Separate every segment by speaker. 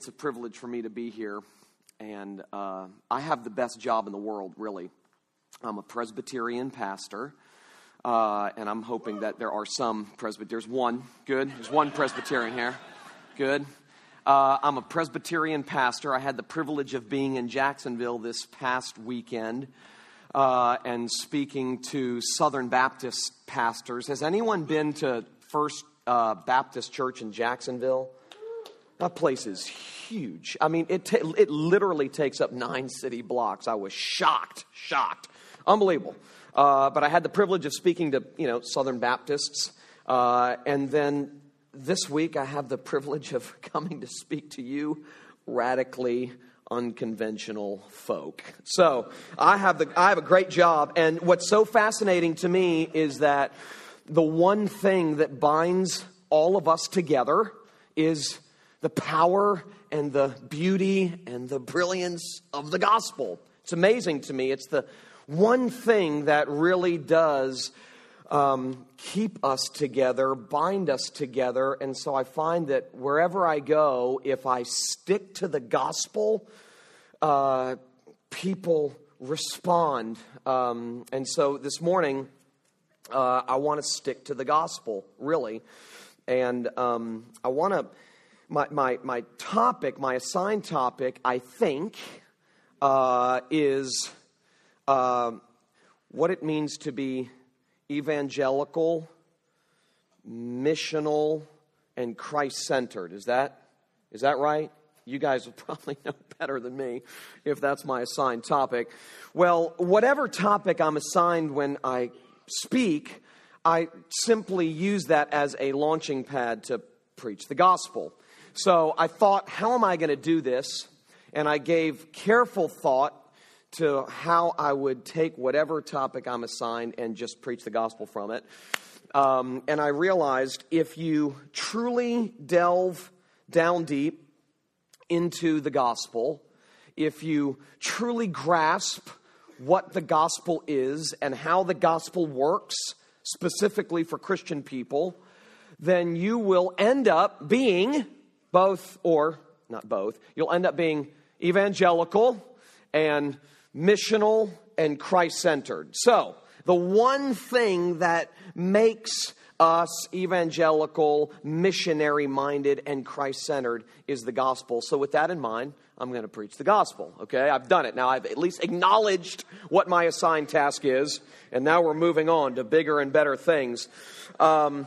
Speaker 1: It's a privilege for me to be here, and I have the best job in the world, really. I'm a Presbyterian pastor, and I'm hoping that there are some There's one. Good. There's one Presbyterian here. Good. I'm a Presbyterian pastor. I had the privilege of being in Jacksonville this past weekend and speaking to Southern Baptist pastors. Has anyone been to First Baptist Church in Jacksonville? That place is huge. I mean, it literally takes up 9 city blocks. I was shocked. Unbelievable. But I had the privilege of speaking to, Southern Baptists. And then this week I have the privilege of coming to speak to you, radically unconventional folk. So I have a great job. And what's so fascinating to me is that the one thing that binds all of us together is the power and the beauty and the brilliance of the gospel. It's amazing to me. It's the one thing that really does keep us together, bind us together. And so I find that wherever I go, if I stick to the gospel, people respond. And so this morning, I want to stick to the gospel, really. And I want to... My topic, my assigned topic, I think, is what it means to be evangelical, missional, and Christ-centered. Is that right? You guys will probably know better than me if that's my assigned topic. Well, whatever topic I'm assigned when I speak, I simply use that as a launching pad to preach the gospel. So I thought, how am I going to do this? And I gave careful thought to how I would take whatever topic I'm assigned and just preach the gospel from it. And I realized if you truly delve down deep into the gospel, if you truly grasp what the gospel is and how the gospel works, specifically for Christian people, then you will end up being both, or not both, you'll end up being evangelical and missional and Christ-centered. So, the one thing that makes us evangelical, missionary-minded, and Christ-centered is the gospel. So with that in mind, I'm going to preach the gospel, okay? I've done it. Now I've at least acknowledged what my assigned task is, and now we're moving on to bigger and better things. What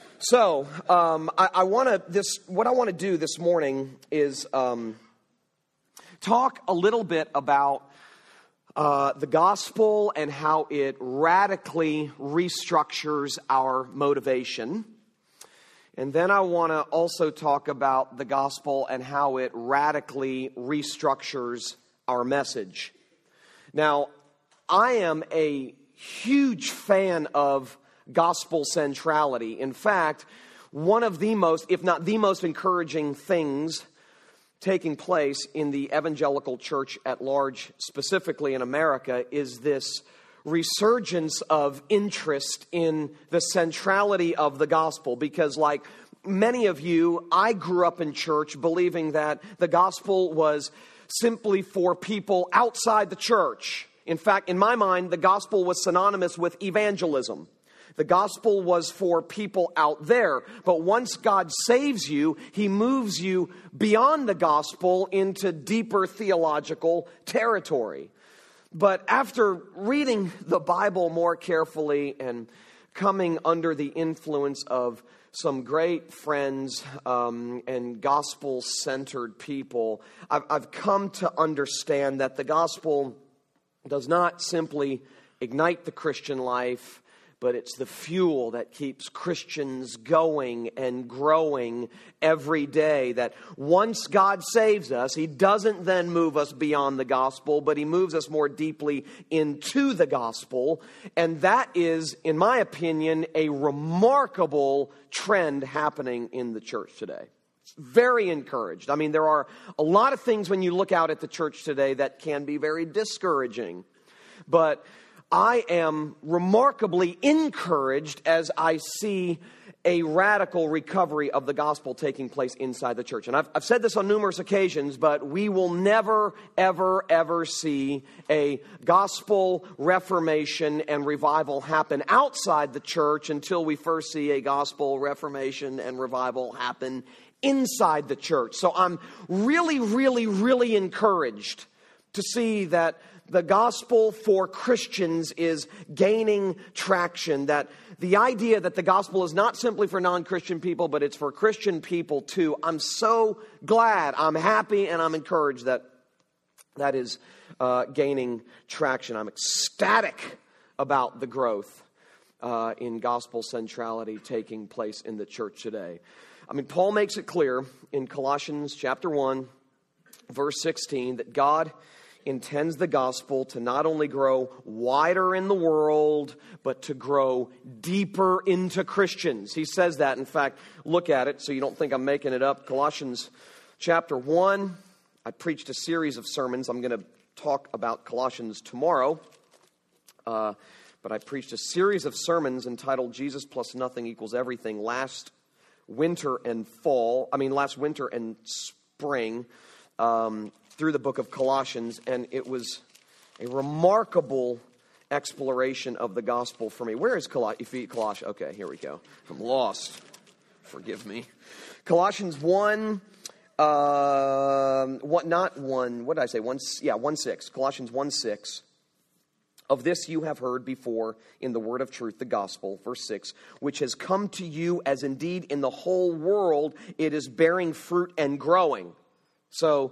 Speaker 1: I want to do this morning is talk a little bit about the gospel and how it radically restructures our motivation. And then I want to also talk about the gospel and how it radically restructures our message. Now, I am a huge fan of gospel centrality. In fact, one of the most, if not the most encouraging things taking place in the evangelical church at large, specifically in America, is this resurgence of interest in the centrality of the gospel. Because like many of you, I grew up in church believing that the gospel was simply for people outside the church. In fact, in my mind, the gospel was synonymous with evangelism. The gospel was for people out there. But once God saves you, He moves you beyond the gospel into deeper theological territory. But after reading the Bible more carefully and coming under the influence of some great friends and gospel-centered people, I've come to understand that the gospel does not simply ignite the Christian life, but it's the fuel that keeps Christians going and growing every day. That once God saves us, He doesn't then move us beyond the gospel, but He moves us more deeply into the gospel. And that is, in my opinion, a remarkable trend happening in the church today. It's very encouraged. I mean, there are a lot of things when you look out at the church today that can be very discouraging. But I am remarkably encouraged as I see a radical recovery of the gospel taking place inside the church. And I've said this on numerous occasions, but we will never, ever, ever see a gospel reformation and revival happen outside the church until we first see a gospel reformation and revival happen inside the church. So I'm really, really, really encouraged to see that the gospel for Christians is gaining traction, that the idea that the gospel is not simply for non-Christian people, but it's for Christian people too. I'm so glad, I'm happy, and I'm encouraged that that is gaining traction. I'm ecstatic about the growth in gospel centrality taking place in the church today. I mean, Paul makes it clear in Colossians chapter 1, verse 16, that God intends the gospel to not only grow wider in the world, but to grow deeper into Christians. He says that. In fact, look at it so you don't think I'm making it up. Colossians chapter 1, I preached a series of sermons. I'm going to talk about Colossians tomorrow. But I preached a series of sermons entitled Jesus Plus Nothing Equals Everything last winter and spring, through the book of Colossians, and it was a remarkable exploration of the gospel for me. Where is Colossians? Okay, here we go. I'm lost. Forgive me. Colossians 1, what did I say? 1:6. Colossians 1:6. Of this you have heard before in the word of truth, the gospel, verse 6, which has come to you as indeed in the whole world it is bearing fruit and growing. So,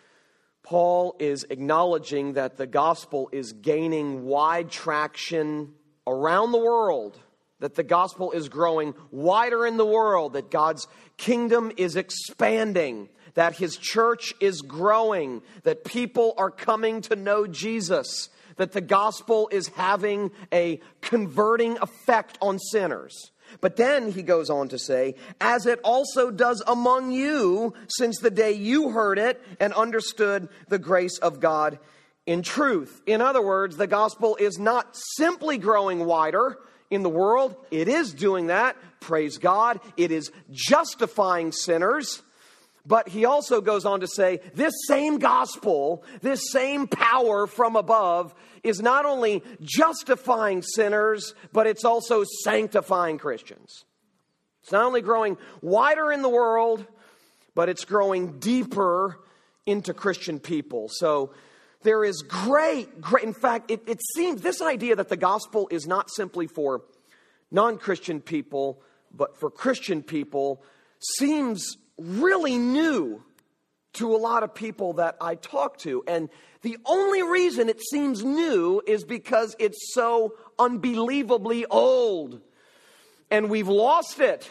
Speaker 1: Paul is acknowledging that the gospel is gaining wide traction around the world, that the gospel is growing wider in the world, that God's kingdom is expanding, that his church is growing, that people are coming to know Jesus, that the gospel is having a converting effect on sinners. But then he goes on to say, as it also does among you since the day you heard it and understood the grace of God in truth. In other words, the gospel is not simply growing wider in the world. It is doing that. Praise God. It is justifying sinners. But he also goes on to say, this same gospel, this same power from above is not only justifying sinners, but it's also sanctifying Christians. It's not only growing wider in the world, but it's growing deeper into Christian people. So there is great, in fact, it seems this idea that the gospel is not simply for non-Christian people, but for Christian people seems really new to a lot of people that I talk to. And the only reason it seems new is because it's so unbelievably old. And we've lost it.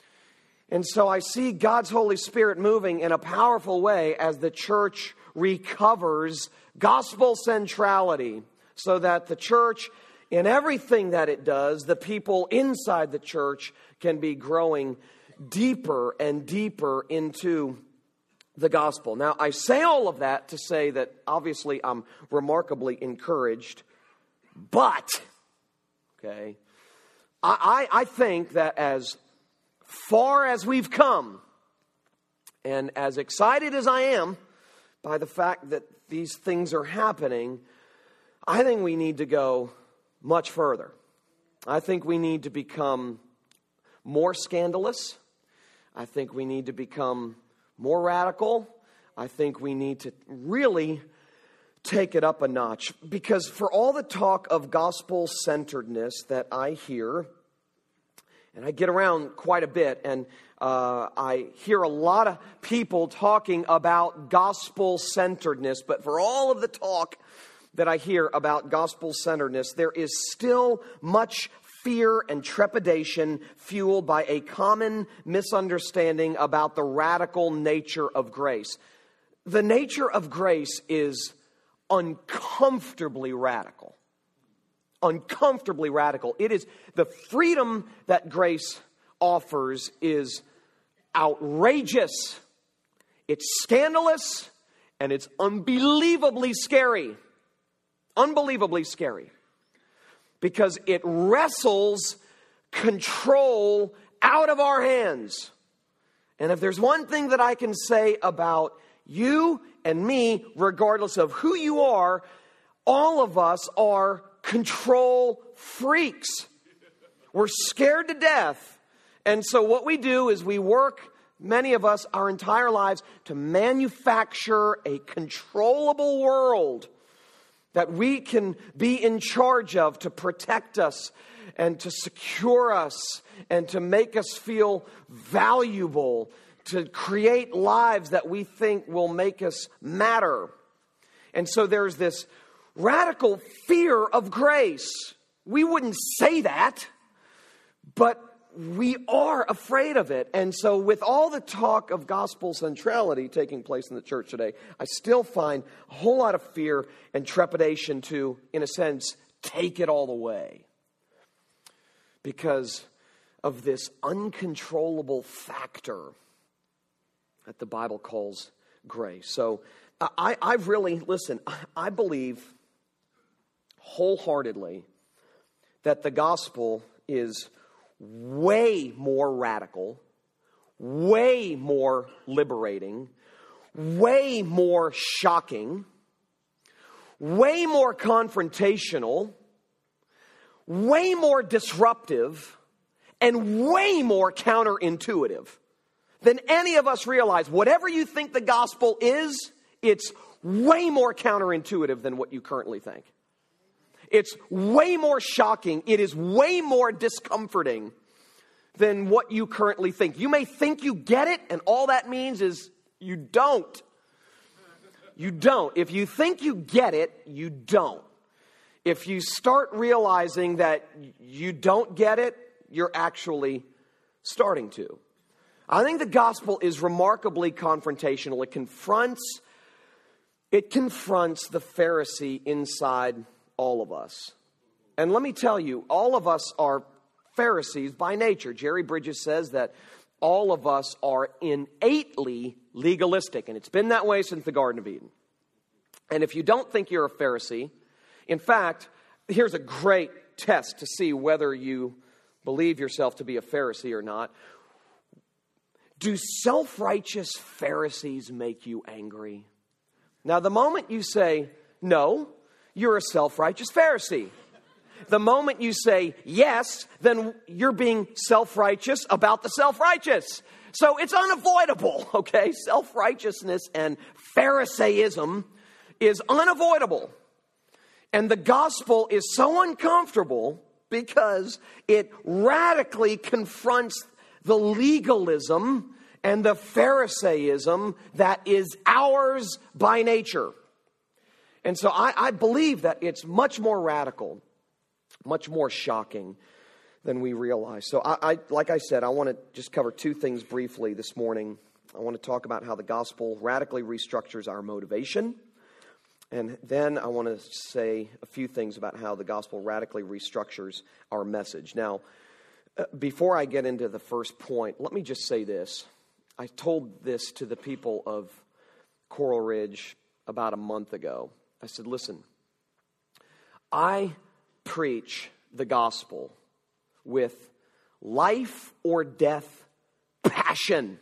Speaker 1: And so I see God's Holy Spirit moving in a powerful way as the church recovers gospel centrality, so that the church, in everything that it does, the people inside the church can be growing deeper and deeper into the gospel. Now, I say all of that to say that obviously I'm remarkably encouraged, but, okay, I think that as far as we've come, and as excited as I am by the fact that these things are happening, I think we need to go much further. I think we need to become more scandalous. I think we need to become more radical. I think we need to really take it up a notch. Because for all the talk of gospel-centeredness that I hear, and I get around quite a bit, and I hear a lot of people talking about gospel-centeredness, but for all of the talk that I hear about gospel-centeredness, there is still much fear and trepidation fueled by a common misunderstanding about the radical nature of grace. The nature of grace is uncomfortably radical. Uncomfortably radical. It is the freedom that grace offers is outrageous. It's scandalous, and it's unbelievably scary. Unbelievably scary. because it wrestles control out of our hands. And if there's one thing that I can say about you and me, regardless of who you are, all of us are control freaks. We're scared to death. And so what we do is we work, many of us, our entire lives to manufacture a controllable world that we can be in charge of to protect us and to secure us and to make us feel valuable, to create lives that we think will make us matter. And so there's this radical fear of grace. We wouldn't say that, but we are afraid of it. And so with all the talk of gospel centrality taking place in the church today, I still find a whole lot of fear and trepidation to, in a sense, take it all away, because of this uncontrollable factor that the Bible calls grace. So I believe wholeheartedly that the gospel is way more radical, way more liberating, way more shocking, way more confrontational, way more disruptive, and way more counterintuitive than any of us realize. Whatever you think the gospel is, it's way more counterintuitive than what you currently think. It's way more shocking. It is way more discomforting than what you currently think. You may think you get it, and all that means is you don't. You don't. If you think you get it, you don't. If you start realizing that you don't get it, you're actually starting to. I think the gospel is remarkably confrontational. It confronts the Pharisee inside all of us. And let me tell you, all of us are Pharisees by nature. Jerry Bridges says that all of us are innately legalistic, and it's been that way since the Garden of Eden. And if you don't think you're a Pharisee, in fact, here's a great test to see whether you believe yourself to be a Pharisee or not. Do self-righteous Pharisees make you angry? Now, the moment you say, no, you're a self-righteous Pharisee. The moment you say yes, then you're being self-righteous about the self-righteous. So it's unavoidable, okay? Self-righteousness and Pharisaism is unavoidable. And the gospel is so uncomfortable because it radically confronts the legalism and the Pharisaism that is ours by nature. And so I believe that it's much more radical, much more shocking than we realize. So like I said, I want to just cover two things briefly this morning. I want to talk about how the gospel radically restructures our motivation. And then I want to say a few things about how the gospel radically restructures our message. Now, before I get into the first point, let me just say this. I told this to the people of Coral Ridge about a month ago. I said, listen, I preach the gospel with life or death passion.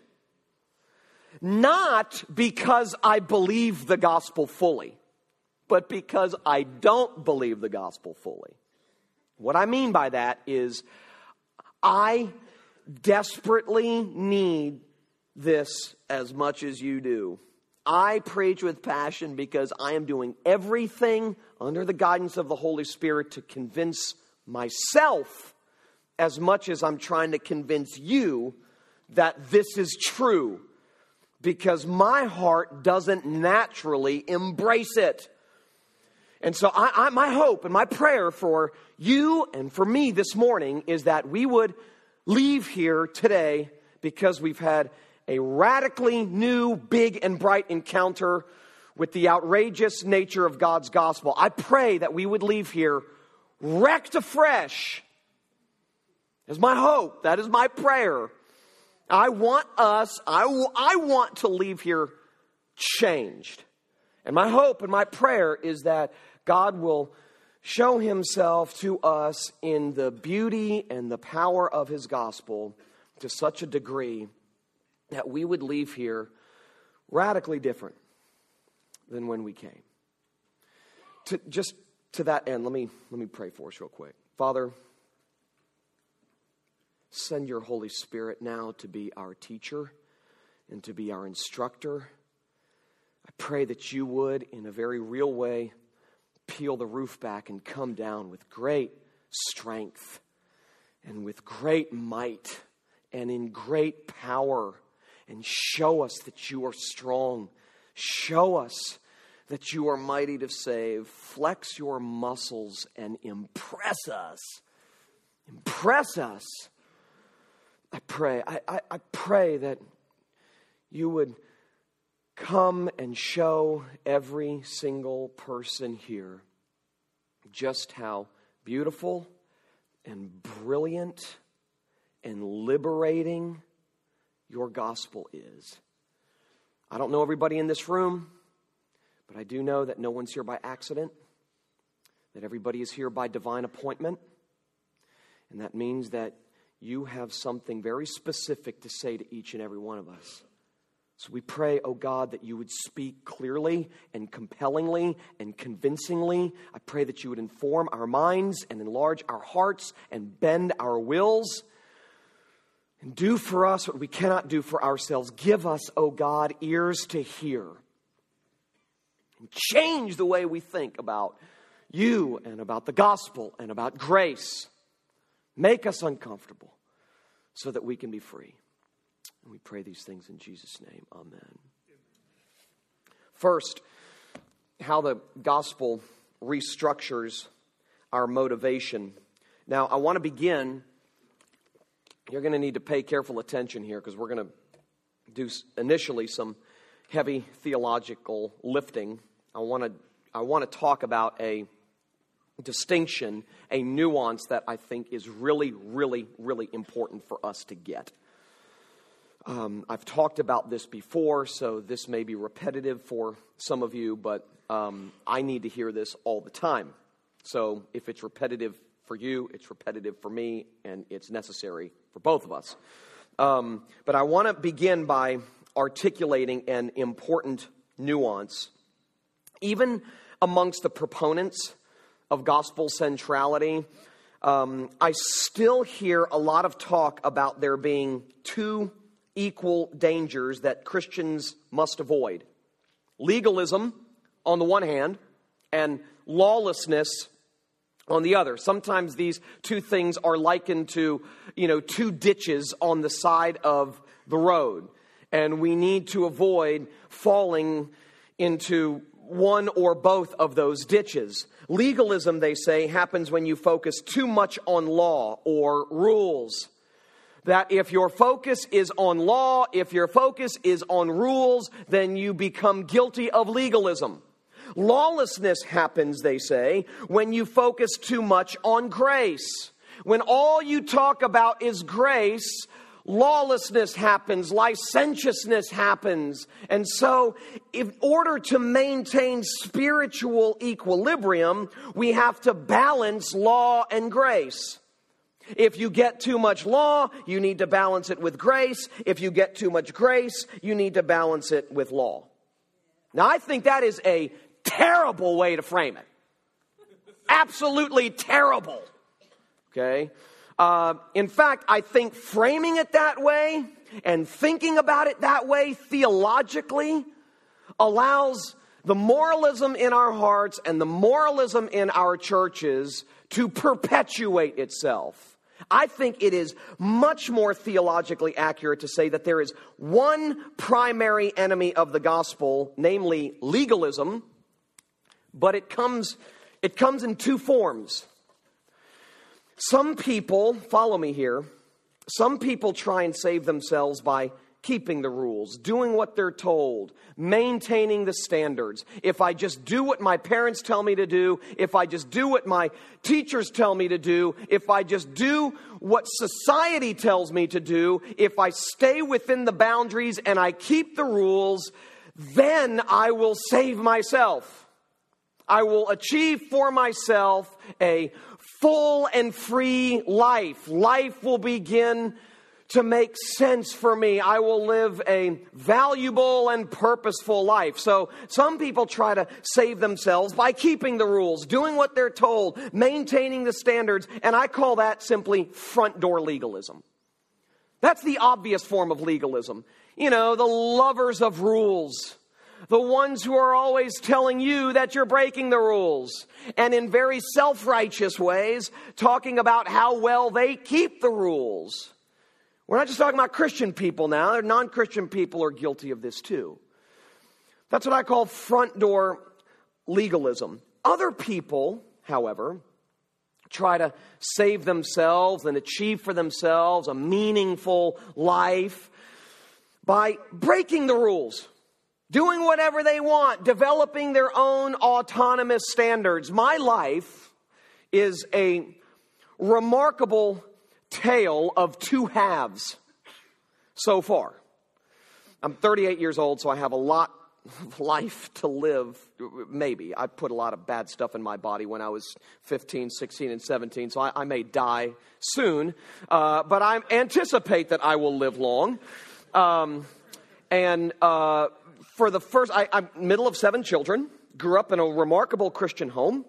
Speaker 1: Not because I believe the gospel fully, but because I don't believe the gospel fully. What I mean by that is I desperately need this as much as you do. I preach with passion because I am doing everything under the guidance of the Holy Spirit to convince myself as much as I'm trying to convince you that this is true, because my heart doesn't naturally embrace it. And so my hope and my prayer for you and for me this morning is that we would leave here today, because we've had a radically new, big, and bright encounter with the outrageous nature of God's gospel. I pray that we would leave here wrecked afresh. That's my hope. That is my prayer. I want to leave here changed. And my hope and my prayer is that God will show himself to us in the beauty and the power of his gospel to such a degree that we would leave here radically different than when we came. To that end, let me pray for us real quick. Father, send your Holy Spirit now to be our teacher and to be our instructor. I pray that you would, in a very real way, peel the roof back and come down with great strength and with great might and in great power, and show us that you are strong. Show us that you are mighty to save. Flex your muscles and impress us. Impress us. I pray. I pray that you would come and show every single person here just how beautiful and brilliant and liberating your gospel is. I don't know everybody in this room, but I do know that no one's here by accident, that everybody is here by divine appointment, and that means that you have something very specific to say to each and every one of us. So we pray, oh God, that you would speak clearly and compellingly and convincingly. I pray that you would inform our minds and enlarge our hearts and bend our wills and do for us what we cannot do for ourselves. Give us, oh God, ears to hear. And change the way we think about you and about the gospel and about grace. Make us uncomfortable so that we can be free. And we pray these things in Jesus' name. Amen. First, how the gospel restructures our motivation. Now, I want to begin. You're going to need to pay careful attention here because we're going to do initially some heavy theological lifting. I want to talk about a distinction, a nuance that I think is really, really, really important for us to get. I've talked about this before, so this may be repetitive for some of you, but I need to hear this all the time. So if it's repetitive for you, it's repetitive for me, and it's necessary for both of us. But I want to begin by articulating an important nuance. Even amongst the proponents of gospel centrality, I still hear a lot of talk about there being two equal dangers that Christians must avoid. Legalism on the one hand, and lawlessness on the other. Sometimes these two things are likened to, two ditches on the side of the road. And we need to avoid falling into one or both of those ditches. Legalism, they say, happens when you focus too much on law or rules. That if your focus is on law, if your focus is on rules, then you become guilty of legalism. Lawlessness happens, they say, when you focus too much on grace. When all you talk about is grace, lawlessness happens, licentiousness happens. And so, in order to maintain spiritual equilibrium, we have to balance law and grace. If you get too much law, you need to balance it with grace. If you get too much grace, you need to balance it with law. Now, I think that is a terrible way to frame it. Absolutely terrible. Okay? In fact, I think framing it that way and thinking about it that way theologically allows the moralism in our hearts and the moralism in our churches to perpetuate itself. I think it is much more theologically accurate to say that there is one primary enemy of the gospel, namely legalism, but it comes in two forms. Some people, follow me here, some people try and save themselves by keeping the rules, doing what they're told, maintaining the standards. If I just do what my parents tell me to do, if I just do what my teachers tell me to do, if I just do what society tells me to do, if I stay within the boundaries and I keep the rules, then I will save myself. I will achieve for myself a full and free life. Life will begin to make sense for me. I will live a valuable and purposeful life. So some people try to save themselves by keeping the rules, doing what they're told, maintaining the standards, and I call that simply front door legalism. That's the obvious form of legalism. You know, the lovers of rules. The ones who are always telling you that you're breaking the rules. And in very self-righteous ways, talking about how well they keep the rules. We're not just talking about Christian people now. Non-Christian people are guilty of this too. That's what I call front door legalism. Other people, however, try to save themselves and achieve for themselves a meaningful life by breaking the rules, doing whatever they want, developing their own autonomous standards. My life is a remarkable tale of two halves so far. I'm 38 years old, so I have a lot of life to live. Maybe. I put a lot of bad stuff in my body when I was 15, 16, and 17, so I may die soon. But I anticipate that I will live long. For the first, I'm middle of 7 children, grew up in a remarkable Christian home.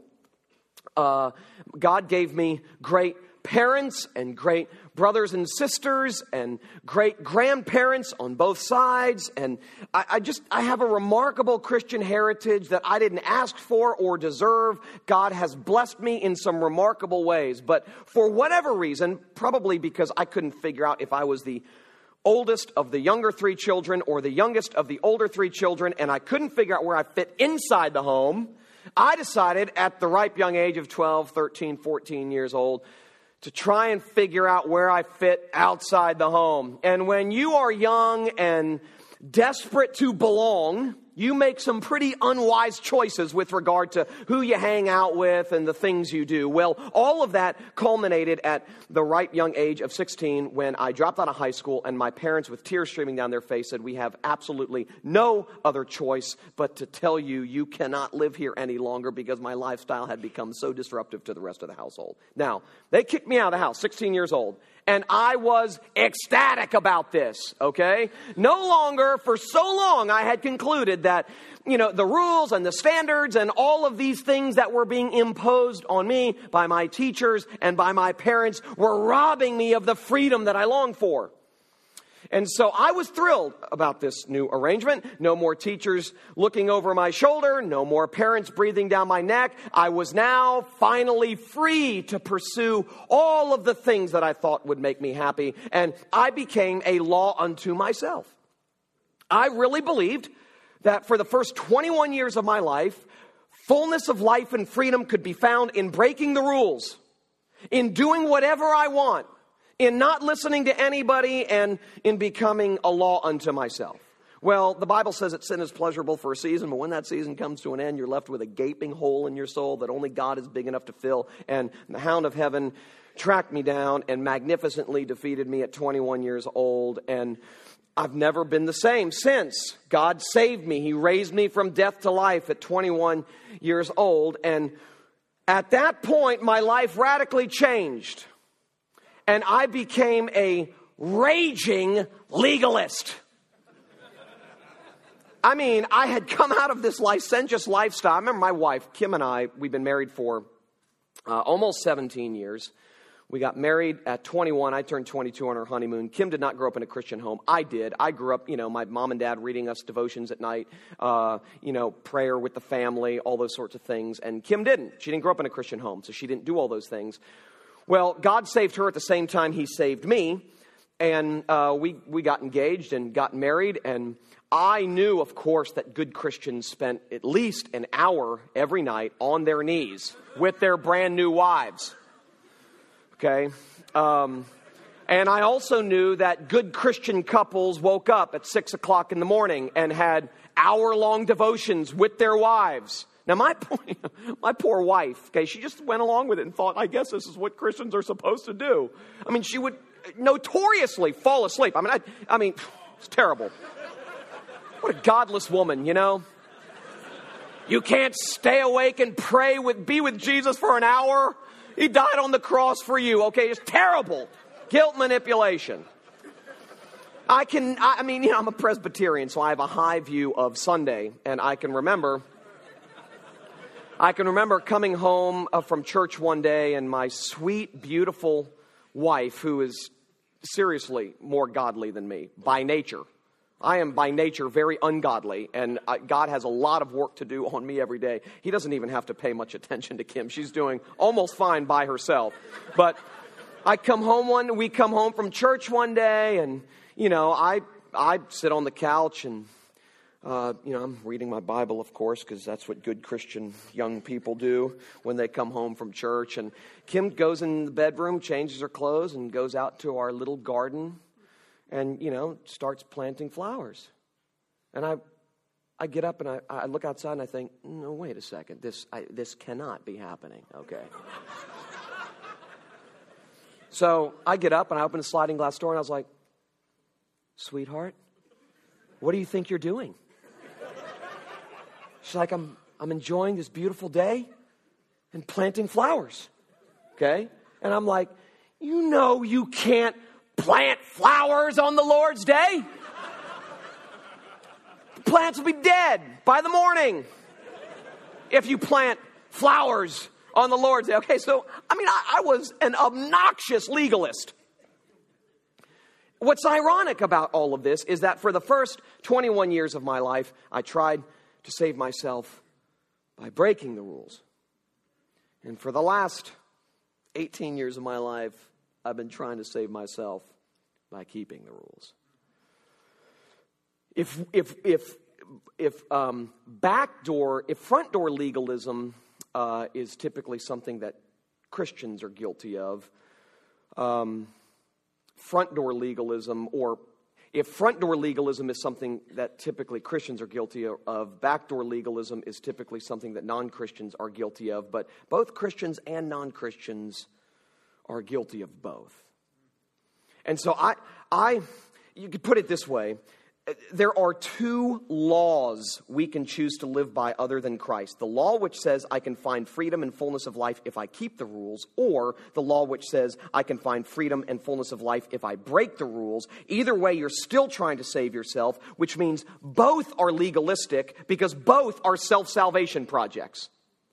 Speaker 1: God gave me great parents and great brothers and sisters and great grandparents on both sides. And I have a remarkable Christian heritage that I didn't ask for or deserve. God has blessed me in some remarkable ways. But for whatever reason, probably because I couldn't figure out if I was the oldest of the younger 3 children or the youngest of the older 3 children, and I couldn't figure out where I fit inside the home, I decided at the ripe young age of 12, 13, 14 years old to try and figure out where I fit outside the home. And when you are young and desperate to belong, you make some pretty unwise choices with regard to who you hang out with and the things you do. Well, all of that culminated at the ripe young age of 16 when I dropped out of high school and my parents, with tears streaming down their face, said, "We have absolutely no other choice but to tell you you cannot live here any longer," because my lifestyle had become so disruptive to the rest of the household. Now, they kicked me out of the house, 16 years old. And I was ecstatic about this, okay? No longer, for so long, I had concluded that, the rules and the standards and all of these things that were being imposed on me by my teachers and by my parents were robbing me of the freedom that I longed for. And so I was thrilled about this new arrangement. No more teachers looking over my shoulder. No more parents breathing down my neck. I was now finally free to pursue all of the things that I thought would make me happy. And I became a law unto myself. I really believed that for the first 21 years of my life, fullness of life and freedom could be found in breaking the rules, in doing whatever I want, in not listening to anybody, and in becoming a law unto myself. Well, the Bible says that sin is pleasurable for a season, but when that season comes to an end, you're left with a gaping hole in your soul that only God is big enough to fill. And the hound of heaven tracked me down and magnificently defeated me at 21 years old. And I've never been the same since. God saved me. He raised me from death to life at 21 years old. And at that point, my life radically changed. And I became a raging legalist. I mean, I had come out of this licentious lifestyle. I remember my wife, Kim, and I, we've been married for almost 17 years. We got married at 21. I turned 22 on our honeymoon. Kim did not grow up in a Christian home. I did. I grew up, my mom and dad reading us devotions at night, prayer with the family, all those sorts of things. And Kim didn't. She didn't grow up in a Christian home, so she didn't do all those things. Well, God saved her at the same time He saved me, and we got engaged and got married, and I knew, of course, that good Christians spent at least an hour every night on their knees with their brand new wives, okay? And I also knew that good Christian couples woke up at 6 o'clock in the morning and had hour-long devotions with their wives. Now, my poor wife, okay, she just went along with it and thought, I guess this is what Christians are supposed to do. I mean, she would notoriously fall asleep. I mean, it's terrible. What a godless woman, You can't stay awake and be with Jesus for an hour? He died on the cross for you, okay? It's terrible. Guilt manipulation. I'm a Presbyterian, so I have a high view of Sunday, and I can remember coming home from church one day, and my sweet, beautiful wife, who is seriously more godly than me by nature. I am by nature very ungodly, and God has a lot of work to do on me every day. He doesn't even have to pay much attention to Kim. She's doing almost fine by herself. But we come home from church one day, and, I sit on the couch and, I'm reading my Bible, of course, because that's what good Christian young people do when they come home from church. And Kim goes in the bedroom, changes her clothes, and goes out to our little garden and, starts planting flowers. And I get up and I look outside and I think, no, wait a second. This cannot be happening, okay? So I get up and I open the sliding glass door and I was like, sweetheart, what do you think you're doing? She's like, I'm enjoying this beautiful day and planting flowers, okay? And I'm like, you can't plant flowers on the Lord's day. The plants will be dead by the morning if you plant flowers on the Lord's day. Okay, so, I was an obnoxious legalist. What's ironic about all of this is that for the first 21 years of my life, I tried to save myself by breaking the rules. And for the last 18 years of my life, I've been trying to save myself by keeping the rules. If front door legalism is typically something that Christians are guilty of, front door legalism, or if front door legalism is something that typically Christians are guilty of, backdoor legalism is typically something that non-Christians are guilty of. But both Christians and non-Christians are guilty of both. And so you could put it this way. There are two laws we can choose to live by other than Christ. The law which says I can find freedom and fullness of life if I keep the rules, or the law which says I can find freedom and fullness of life if I break the rules. Either way, you're still trying to save yourself, which means both are legalistic because both are self-salvation projects.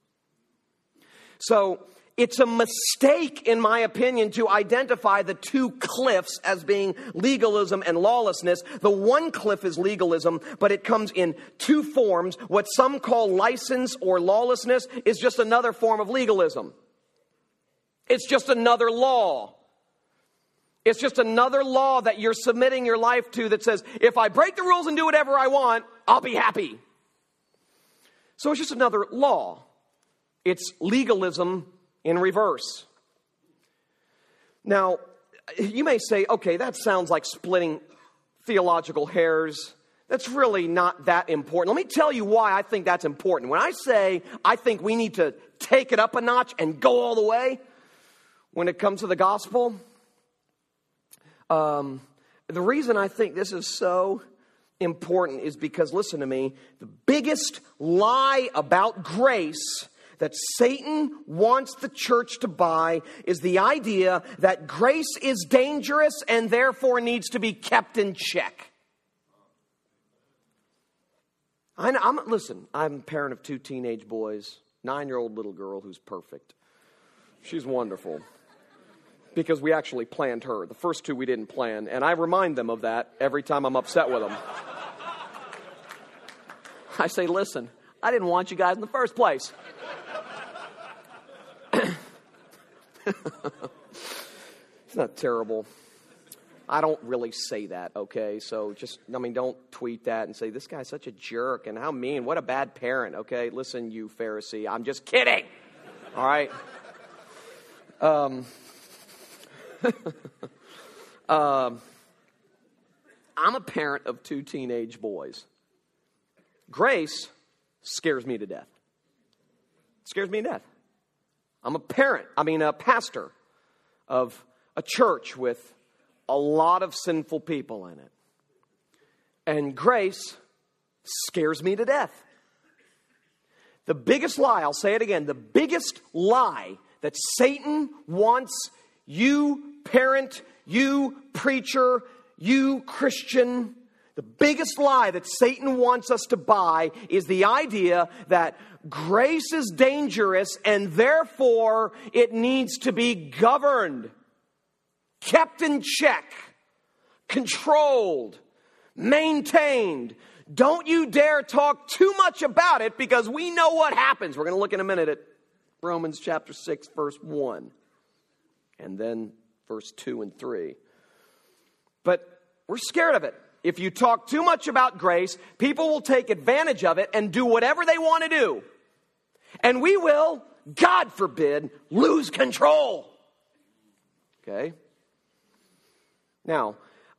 Speaker 1: So it's a mistake, in my opinion, to identify the two cliffs as being legalism and lawlessness. The one cliff is legalism, but it comes in two forms. What some call license or lawlessness is just another form of legalism. It's just another law. It's just another law that you're submitting your life to that says, if I break the rules and do whatever I want, I'll be happy. So it's just another law. It's legalism in reverse. Now, you may say, okay, that sounds like splitting theological hairs. That's really not that important. Let me tell you why I think that's important. When I say I think we need to take it up a notch and go all the way when it comes to the gospel, the reason I think this is so important is because, listen to me, the biggest lie about grace that Satan wants the church to buy is the idea that grace is dangerous and therefore needs to be kept in check. I'm a parent of two teenage boys, 9-year-old little girl who's perfect. She's wonderful because we actually planned her. The first two we didn't plan, and I remind them of that every time I'm upset with them. I say, listen, I didn't want you guys in the first place. It's not terrible. I don't really say that, okay? So don't tweet that and say, this guy's such a jerk and how mean, what a bad parent, okay? Listen, you Pharisee, I'm just kidding, all right? I'm a parent of two teenage boys. Grace scares me to death. Scares me to death. I'm a pastor of a church with a lot of sinful people in it. And grace scares me to death. The biggest lie, I'll say it again, the biggest lie that Satan wants you parent, you preacher, you Christian, the biggest lie that Satan wants us to buy is the idea that grace is dangerous and therefore it needs to be governed, kept in check, controlled, maintained. Don't you dare talk too much about it because we know what happens. We're going to look in a minute at Romans chapter 6, verse 1, and then verse 2 and 3. But we're scared of it. If you talk too much about grace, people will take advantage of it and do whatever they want to do. And we will, God forbid, lose control. Okay? Now,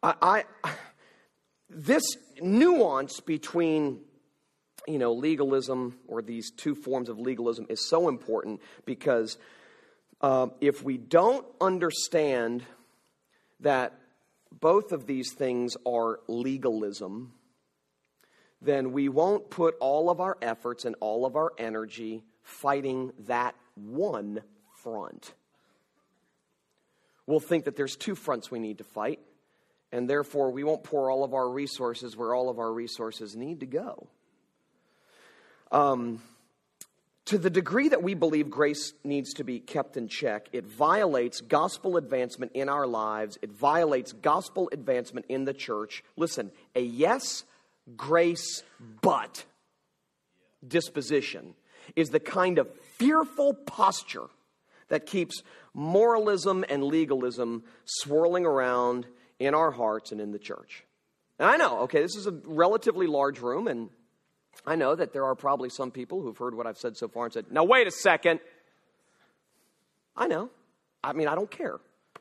Speaker 1: this nuance between, legalism or these two forms of legalism is so important because if we don't understand that both of these things are legalism, then we won't put all of our efforts and all of our energy fighting that one front. We'll think that there's two fronts we need to fight, and therefore we won't pour all of our resources where all of our resources need to go. To the degree that we believe grace needs to be kept in check, it violates gospel advancement in our lives. It violates gospel advancement in the church. Listen, a yes, grace, but disposition is the kind of fearful posture that keeps moralism and legalism swirling around in our hearts and in the church. And I know, this is a relatively large room, and I know that there are probably some people who've heard what I've said so far and said, now wait a second. I know. I don't care.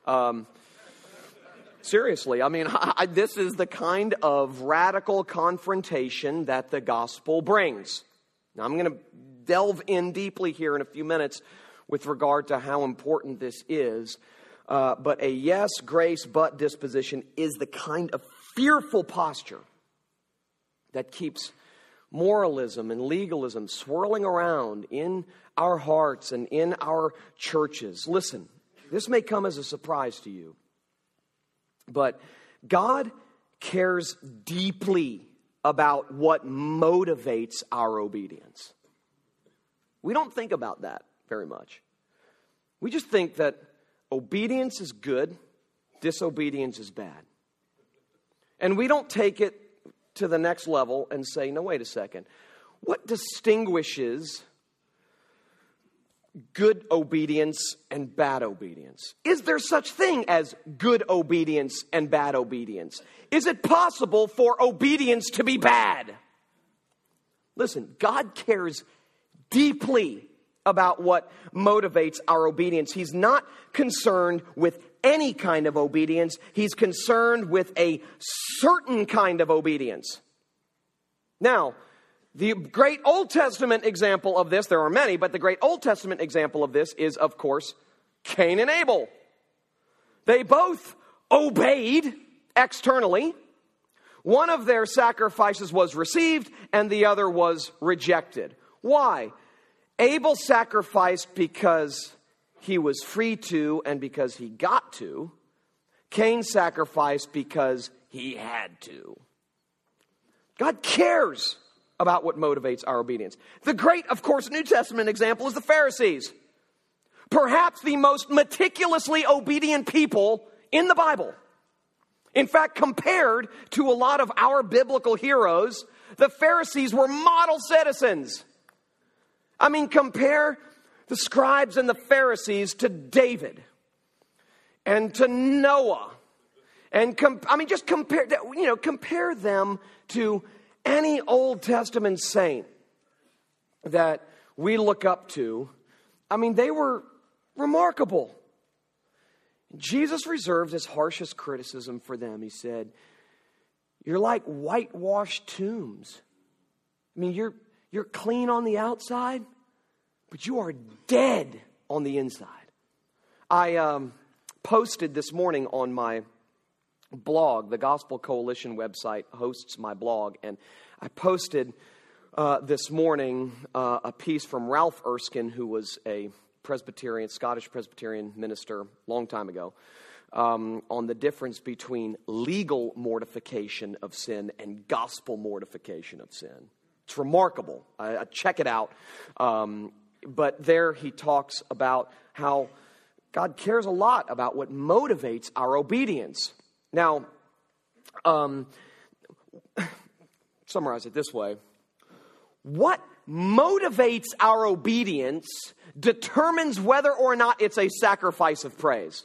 Speaker 1: Seriously, this is the kind of radical confrontation that the gospel brings. Now, I'm going to delve in deeply here in a few minutes with regard to how important this is. But a yes, grace, but disposition is the kind of fearful posture that keeps moralism and legalism swirling around in our hearts and in our churches. Listen, this may come as a surprise to you, but God cares deeply about what motivates our obedience. We don't think about that very much. We just think that obedience is good, disobedience is bad. And we don't take it to the next level and say, no, wait a second. What distinguishes good obedience and bad obedience? Is there such thing as good obedience and bad obedience? Is it possible for obedience to be bad? Listen, God cares deeply about what motivates our obedience. He's not concerned with any kind of obedience. He's concerned with a certain kind of obedience. Now, the great Old Testament example of this, there are many, but the great Old Testament example of this is, of course, Cain and Abel. They both obeyed externally. One of their sacrifices was received and the other was rejected. Why? Abel sacrificed because he was free to and because he got to. Cain sacrificed because he had to. God cares about what motivates our obedience. The great, of course, New Testament example is the Pharisees. Perhaps the most meticulously obedient people in the Bible. In fact, compared to a lot of our biblical heroes, the Pharisees were model citizens. Compare the scribes and the Pharisees to David and to Noah. And just compare them to any Old Testament saint that we look up to. They were remarkable. Jesus reserved his harshest criticism for them. He said, you're like whitewashed tombs. You're clean on the outside, but you are dead on the inside. I posted this morning on my blog. The Gospel Coalition website hosts my blog, and I posted this morning a piece from Ralph Erskine, who was a Presbyterian, Scottish Presbyterian minister a long time ago, on the difference between legal mortification of sin and gospel mortification of sin. It's remarkable. Check it out. But there he talks about how God cares a lot about what motivates our obedience. Now, summarize it this way. What motivates our obedience determines whether or not it's a sacrifice of praise.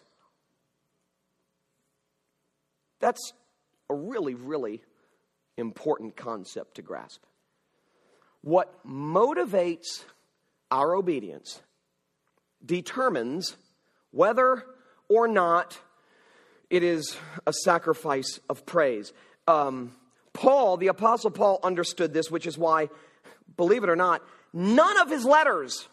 Speaker 1: That's a really, really important concept to grasp. What motivates our obedience determines whether or not it is a sacrifice of praise. Paul, the Apostle Paul, understood this, which is why, believe it or not, none of his letters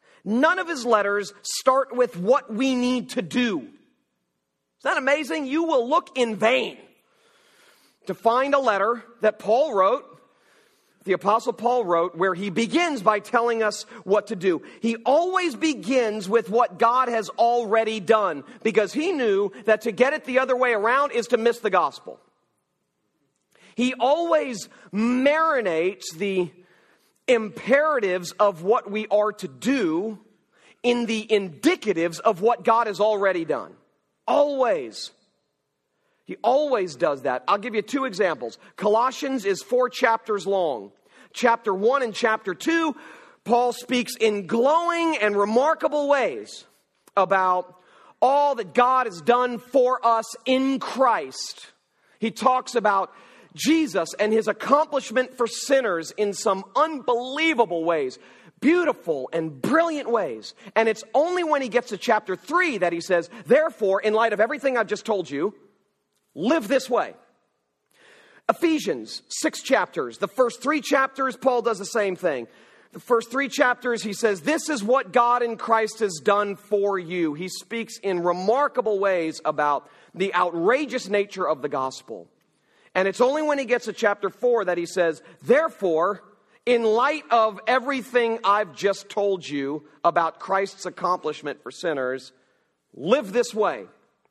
Speaker 1: start with what we need to do. Isn't that amazing? You will look in vain to find a letter that Paul wrote, the Apostle Paul wrote, where he begins by telling us what to do. He always begins with what God has already done, because he knew that to get it the other way around is to miss the gospel. He always marinates the imperatives of what we are to do in the indicatives of what God has already done. Always. He always does that. I'll give you 2 examples. Colossians is 4 chapters long. Chapter 1 and chapter 2, Paul speaks in glowing and remarkable ways about all that God has done for us in Christ. He talks about Jesus and his accomplishment for sinners in some unbelievable ways, beautiful and brilliant ways. And it's only when he gets to chapter 3 that he says, therefore, in light of everything I've just told you, live this way. Ephesians, 6 chapters. The first 3 chapters, Paul does the same thing. The first 3 chapters, he says, this is what God in Christ has done for you. He speaks in remarkable ways about the outrageous nature of the gospel. And it's only when he gets to chapter 4 that he says, therefore, in light of everything I've just told you about Christ's accomplishment for sinners, live this way.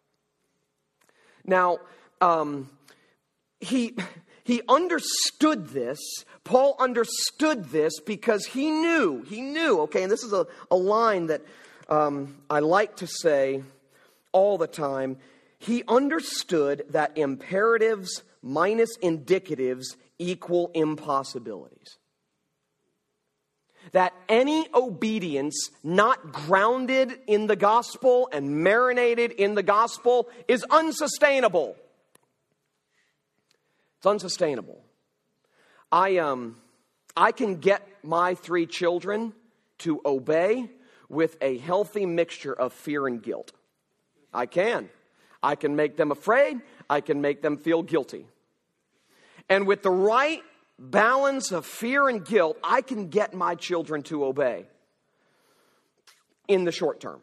Speaker 1: Now, he understood this. Paul understood this because he knew, okay, and this is a line that I like to say all the time. He understood that imperatives minus indicatives equal impossibilities. That any obedience not grounded in the gospel and marinated in the gospel is unsustainable. It's unsustainable. I can get my 3 children to obey with a healthy mixture of fear and guilt. I can make them afraid. I can make them feel guilty. And with the right balance of fear and guilt, I can get my children to obey in the short term.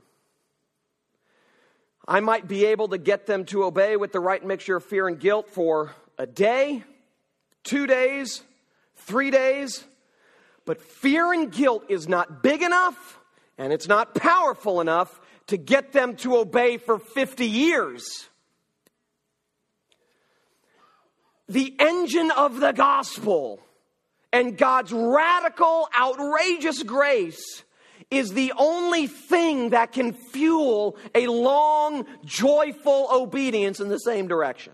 Speaker 1: I might be able to get them to obey with the right mixture of fear and guilt for a day, 2 days, 3 days. But fear and guilt is not big enough, and it's not powerful enough to get them to obey for 50 years. The engine of the gospel and God's radical, outrageous grace is the only thing that can fuel a long, joyful obedience in the same direction.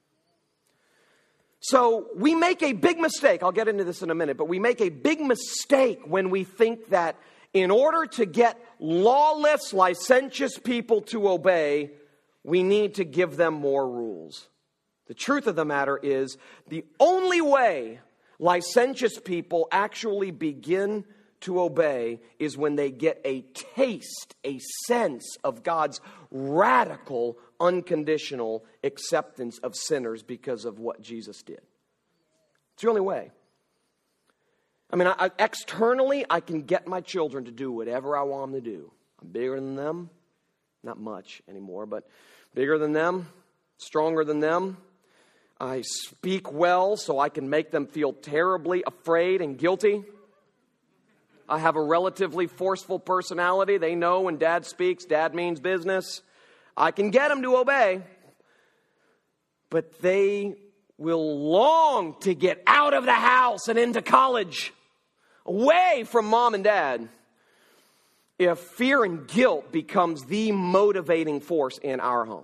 Speaker 1: So we make a big mistake. I'll get into this in a minute, but we make a big mistake when we think that in order to get lawless, licentious people to obey, we need to give them more rules. The truth of the matter is, the only way licentious people actually begin to obey is when they get a taste, a sense of God's radical, unconditional acceptance of sinners because of what Jesus did. It's the only way. I mean, externally, I can get my children to do whatever I want them to do. I'm bigger than them. Not much anymore, but bigger than them, stronger than them. I speak well so I can make them feel terribly afraid and guilty. I have a relatively forceful personality. They know when Dad speaks, Dad means business. I can get them to obey. But they will long to get out of the house and into college, away from Mom and Dad, if fear and guilt becomes the motivating force in our home.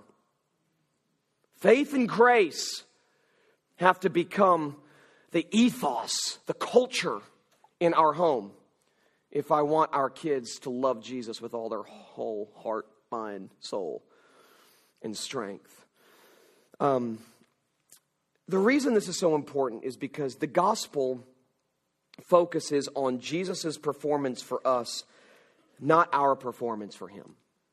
Speaker 1: Faith and grace have to become the ethos, the culture in our home, if I want our kids to love Jesus with all their whole heart, mind, soul, and strength. The reason this is so important is because the gospel focuses on Jesus' performance for us, not our performance for him.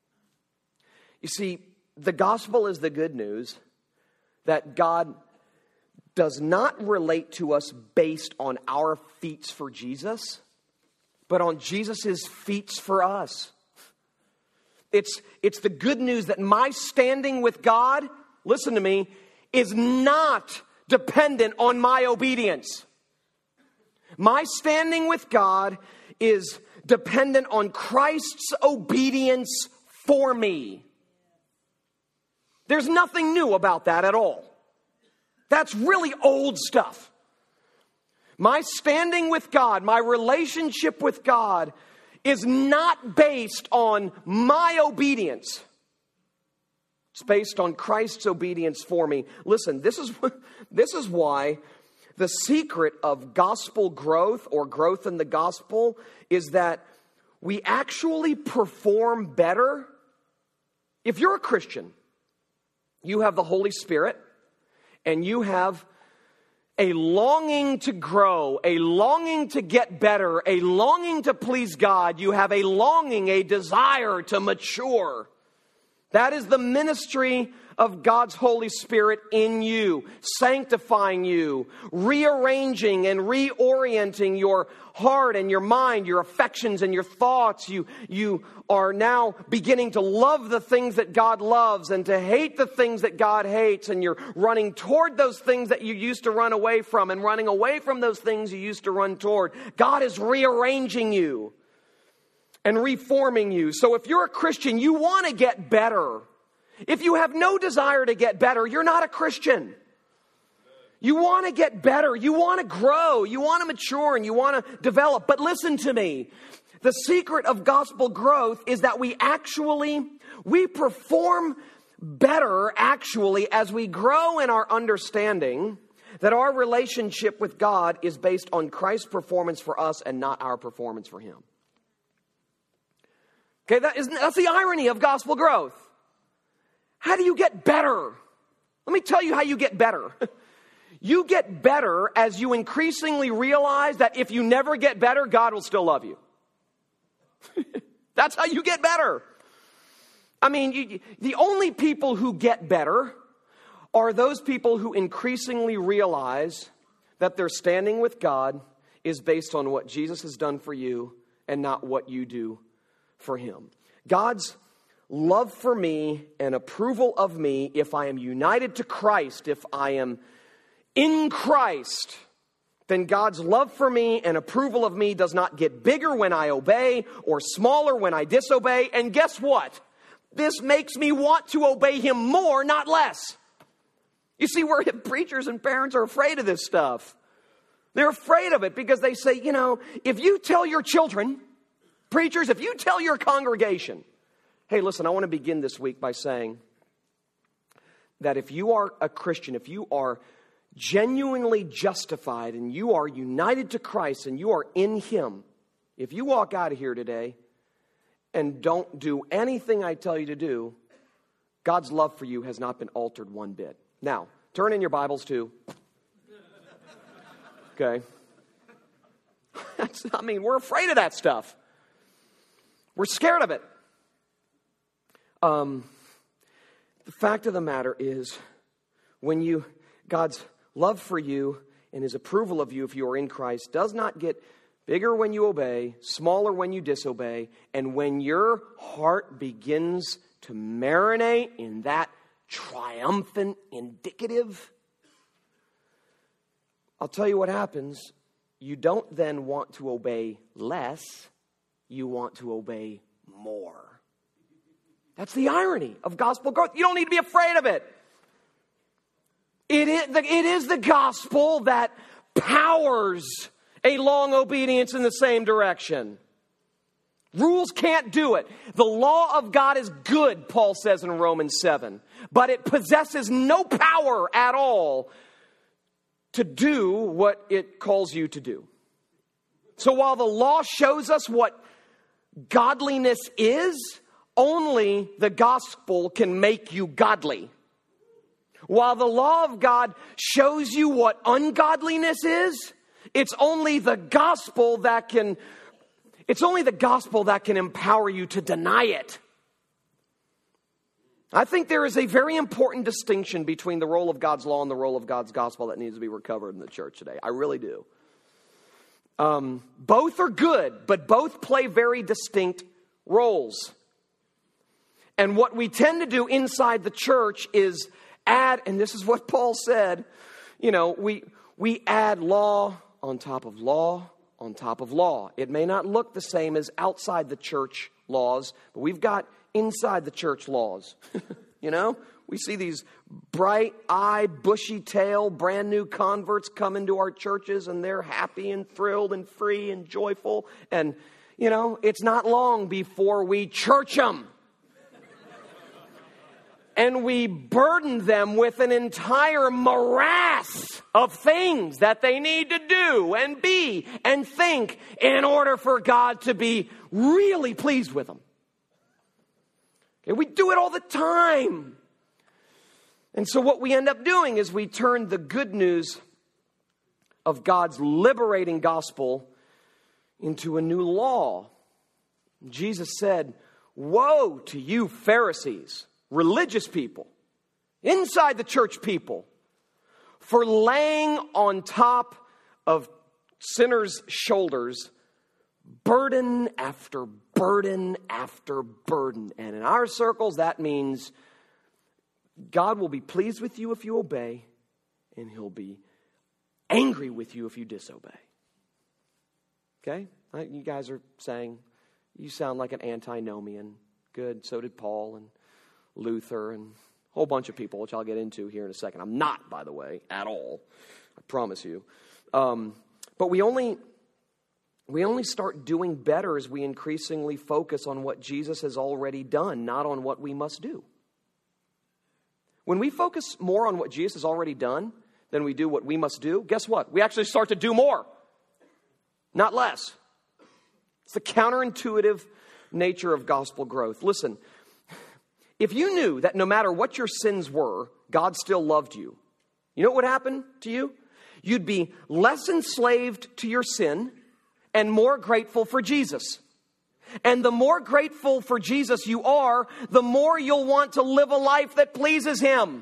Speaker 1: You see, the gospel is the good news that God does not relate to us based on our feats for Jesus, but on Jesus' feats for us. It's the good news that my standing with God, listen to me, is not dependent on my obedience. My standing with God is dependent on Christ's obedience for me. There's nothing new about that at all. That's really old stuff. My standing with God, my relationship with God is not based on my obedience. It's based on Christ's obedience for me. Listen, this is why the secret of gospel growth or growth in the gospel is that we actually perform better. If you're a Christian, you have the Holy Spirit and you have a longing to grow, a longing to get better, a longing to please God. You have a longing, a desire to mature. That is the ministry of God's Holy Spirit in you, sanctifying you, rearranging and reorienting your heart and your mind, your affections and your thoughts. You are now beginning to love the things that God loves and to hate the things that God hates. And you're running toward those things that you used to run away from and running away from those things you used to run toward. God is rearranging you and reforming you. So if you're a Christian, you want to get better. If you have no desire to get better, you're not a Christian. You want to get better. You want to grow. You want to mature and you want to develop. But listen to me. The secret of gospel growth is that we perform better actually as we grow in our understanding that our relationship with God is based on Christ's performance for us and not our performance for him. Okay, that's the irony of gospel growth. How do you get better? Let me tell you how you get better. You get better as you increasingly realize that if you never get better, God will still love you. That's how you get better. I mean, the only people who get better are those people who increasingly realize that their standing with God is based on what Jesus has done for you and not what you do for him. God's love for me and approval of me, if I am united to Christ, if I am in Christ, then God's love for me and approval of me does not get bigger when I obey or smaller when I disobey. And guess what? This makes me want to obey him more, not less. You see, where preachers and parents are afraid of this stuff. They're afraid of it because they say, if you tell your children, preachers, if you tell your congregation, hey, listen, I want to begin this week by saying that if you are a Christian, if you are genuinely justified and you are united to Christ and you are in him, if you walk out of here today and don't do anything I tell you to do, God's love for you has not been altered one bit. Now, turn in your Bibles to, okay. We're afraid of that stuff. We're scared of it. The fact of the matter is, God's love for you and his approval of you if you are in Christ does not get bigger when you obey, smaller when you disobey, and when your heart begins to marinate in that triumphant indicative, I'll tell you what happens. You don't then want to obey less. You want to obey more. That's the irony of gospel growth. You don't need to be afraid of it. It is the gospel that powers a long obedience in the same direction. Rules can't do it. The law of God is good, Paul says in Romans 7, but it possesses no power at all to do what it calls you to do. So while the law shows us what godliness is, only the gospel can make you godly. While the law of God shows you what ungodliness is, it's only the gospel that can empower you to deny it. I think there is a very important distinction between the role of God's law and the role of God's gospel that needs to be recovered in the church today. I really do. Both are good, but both play very distinct roles. And what we tend to do inside the church is add, and this is what Paul said, we add law on top of law on top of law. It may not look the same as outside the church laws, but we've got inside the church laws. We see these bright-eyed, bushy-tail, brand-new converts come into our churches, and they're happy and thrilled and free and joyful. And, it's not long before we church them. And we burden them with an entire morass of things that they need to do and be and think in order for God to be really pleased with them. Okay, we do it all the time. And so what we end up doing is we turn the good news of God's liberating gospel into a new law. Jesus said, "Woe to you, Pharisees, religious people, inside the church people, for laying on top of sinners' shoulders burden after burden after burden." And in our circles, that means God will be pleased with you if you obey, and He'll be angry with you if you disobey. Okay? You guys are saying, you sound like an antinomian. Good, so did Paul and Luther and a whole bunch of people, which I'll get into here in a second. I'm not, by the way, at all. I promise you. But we only start doing better as we increasingly focus on what Jesus has already done, not on what we must do. When we focus more on what Jesus has already done than we do what we must do, guess what? We actually start to do more, not less. It's the counterintuitive nature of gospel growth. Listen, if you knew that no matter what your sins were, God still loved you, you know what would happen to you? You'd be less enslaved to your sin and more grateful for Jesus. And the more grateful for Jesus you are, the more you'll want to live a life that pleases Him.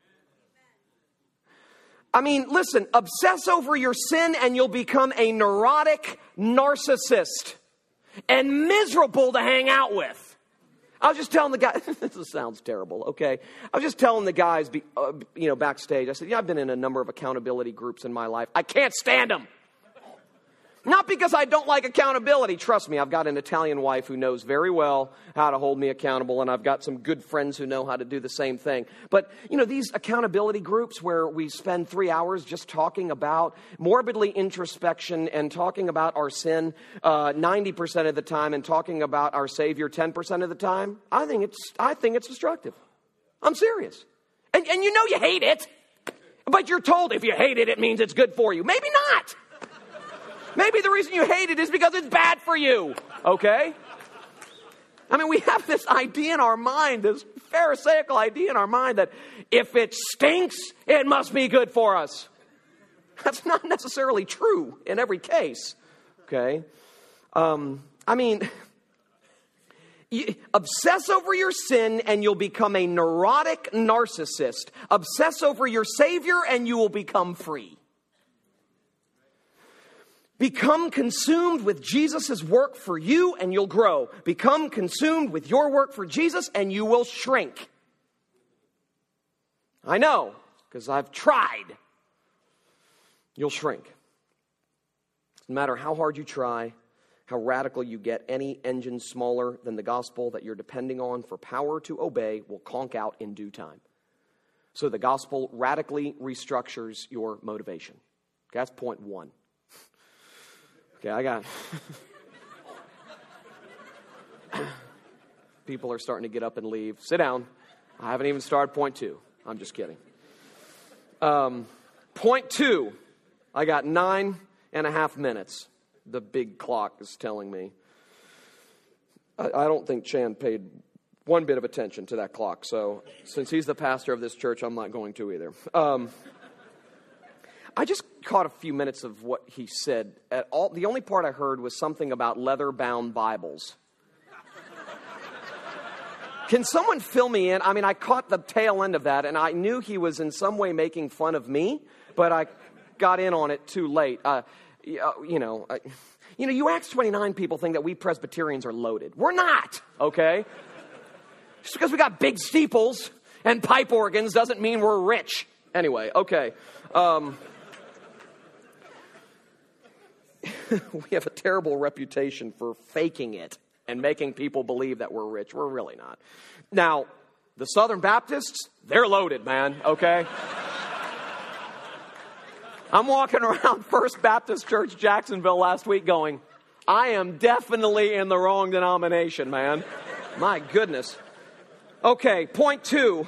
Speaker 1: I mean, listen, obsess over your sin and you'll become a neurotic narcissist and miserable to hang out with. I was just telling the guy, this sounds terrible, okay? I was just telling the guys, backstage, I said, I've been in a number of accountability groups in my life. I can't stand them. Not because I don't like accountability. Trust me, I've got an Italian wife who knows very well how to hold me accountable, and I've got some good friends who know how to do the same thing. But, these accountability groups where we spend 3 hours just talking about morbidly introspection and talking about our sin 90% of the time and talking about our Savior 10% of the time, I think it's destructive. I'm serious. And you hate it, but you're told if you hate it, it means it's good for you. Maybe not. Maybe the reason you hate it is because it's bad for you, okay? I mean, we have this idea in our mind, this Pharisaical idea in our mind that if it stinks, it must be good for us. That's not necessarily true in every case, okay? Obsess over your sin and you'll become a neurotic narcissist. Obsess over your Savior and you will become free. Become consumed with Jesus' work for you and you'll grow. Become consumed with your work for Jesus and you will shrink. I know, because I've tried. you'll shrink. No matter how hard you try, how radical you get, any engine smaller than the gospel that you're depending on for power to obey will conk out in due time. So the gospel radically restructures your motivation. Okay, that's point one. Okay, I got... People are starting to get up and leave. Sit down. I haven't even started point two. I'm just kidding. Point two. I got 9.5 minutes. The big clock is telling me. I don't think Chan paid one bit of attention to that clock. So since he's the pastor of this church, I'm not going to either. I just caught a few minutes of what he said. The only part I heard was something about leather-bound Bibles. Can someone fill me in? I mean, I caught the tail end of that, and I knew he was in some way making fun of me, but I got in on it too late. You Acts 29 people think that we Presbyterians are loaded. We're not, okay? Just because we got big steeples and pipe organs doesn't mean we're rich. Anyway, okay. We have a terrible reputation for faking it and making people believe that we're rich. We're really not. Now, the Southern Baptists, they're loaded, man, okay? I'm walking around First Baptist Church, Jacksonville last week going, I am definitely in the wrong denomination, man. My goodness. Okay, point two.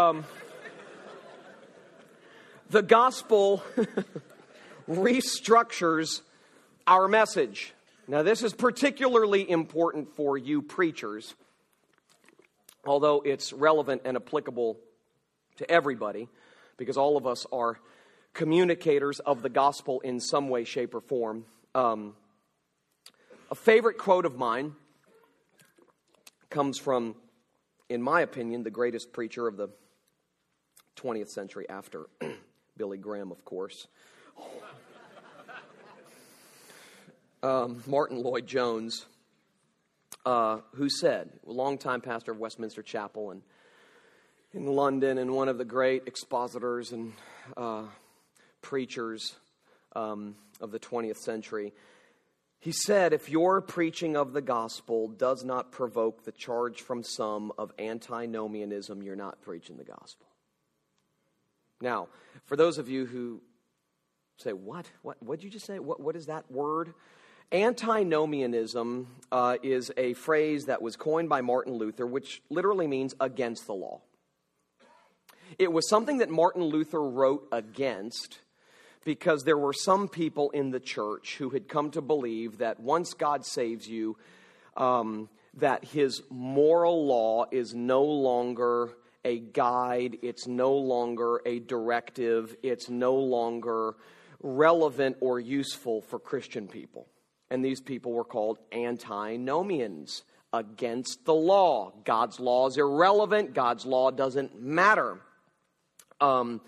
Speaker 1: The gospel restructures our message. Now, this is particularly important for you preachers, although it's relevant and applicable to everybody, because all of us are communicators of the gospel in some way, shape, or form. A favorite quote of mine comes from, in my opinion, the greatest preacher of the 20th century after Billy Graham, of course. Martin Lloyd-Jones, who said, a longtime pastor of Westminster Chapel in London, and one of the great expositors and preachers of the 20th century, he said, if your preaching of the gospel does not provoke the charge from some of antinomianism, you're not preaching the gospel. Now, for those of you who say, what did you just say? What is that word? Antinomianism is a phrase that was coined by Martin Luther, which literally means against the law. It was something that Martin Luther wrote against because there were some people in the church who had come to believe that once God saves you, that his moral law is no longer a guide, it's no longer a directive, it's no longer relevant or useful for Christian people. And these people were called antinomians, against the law. God's law is irrelevant. God's law doesn't matter. And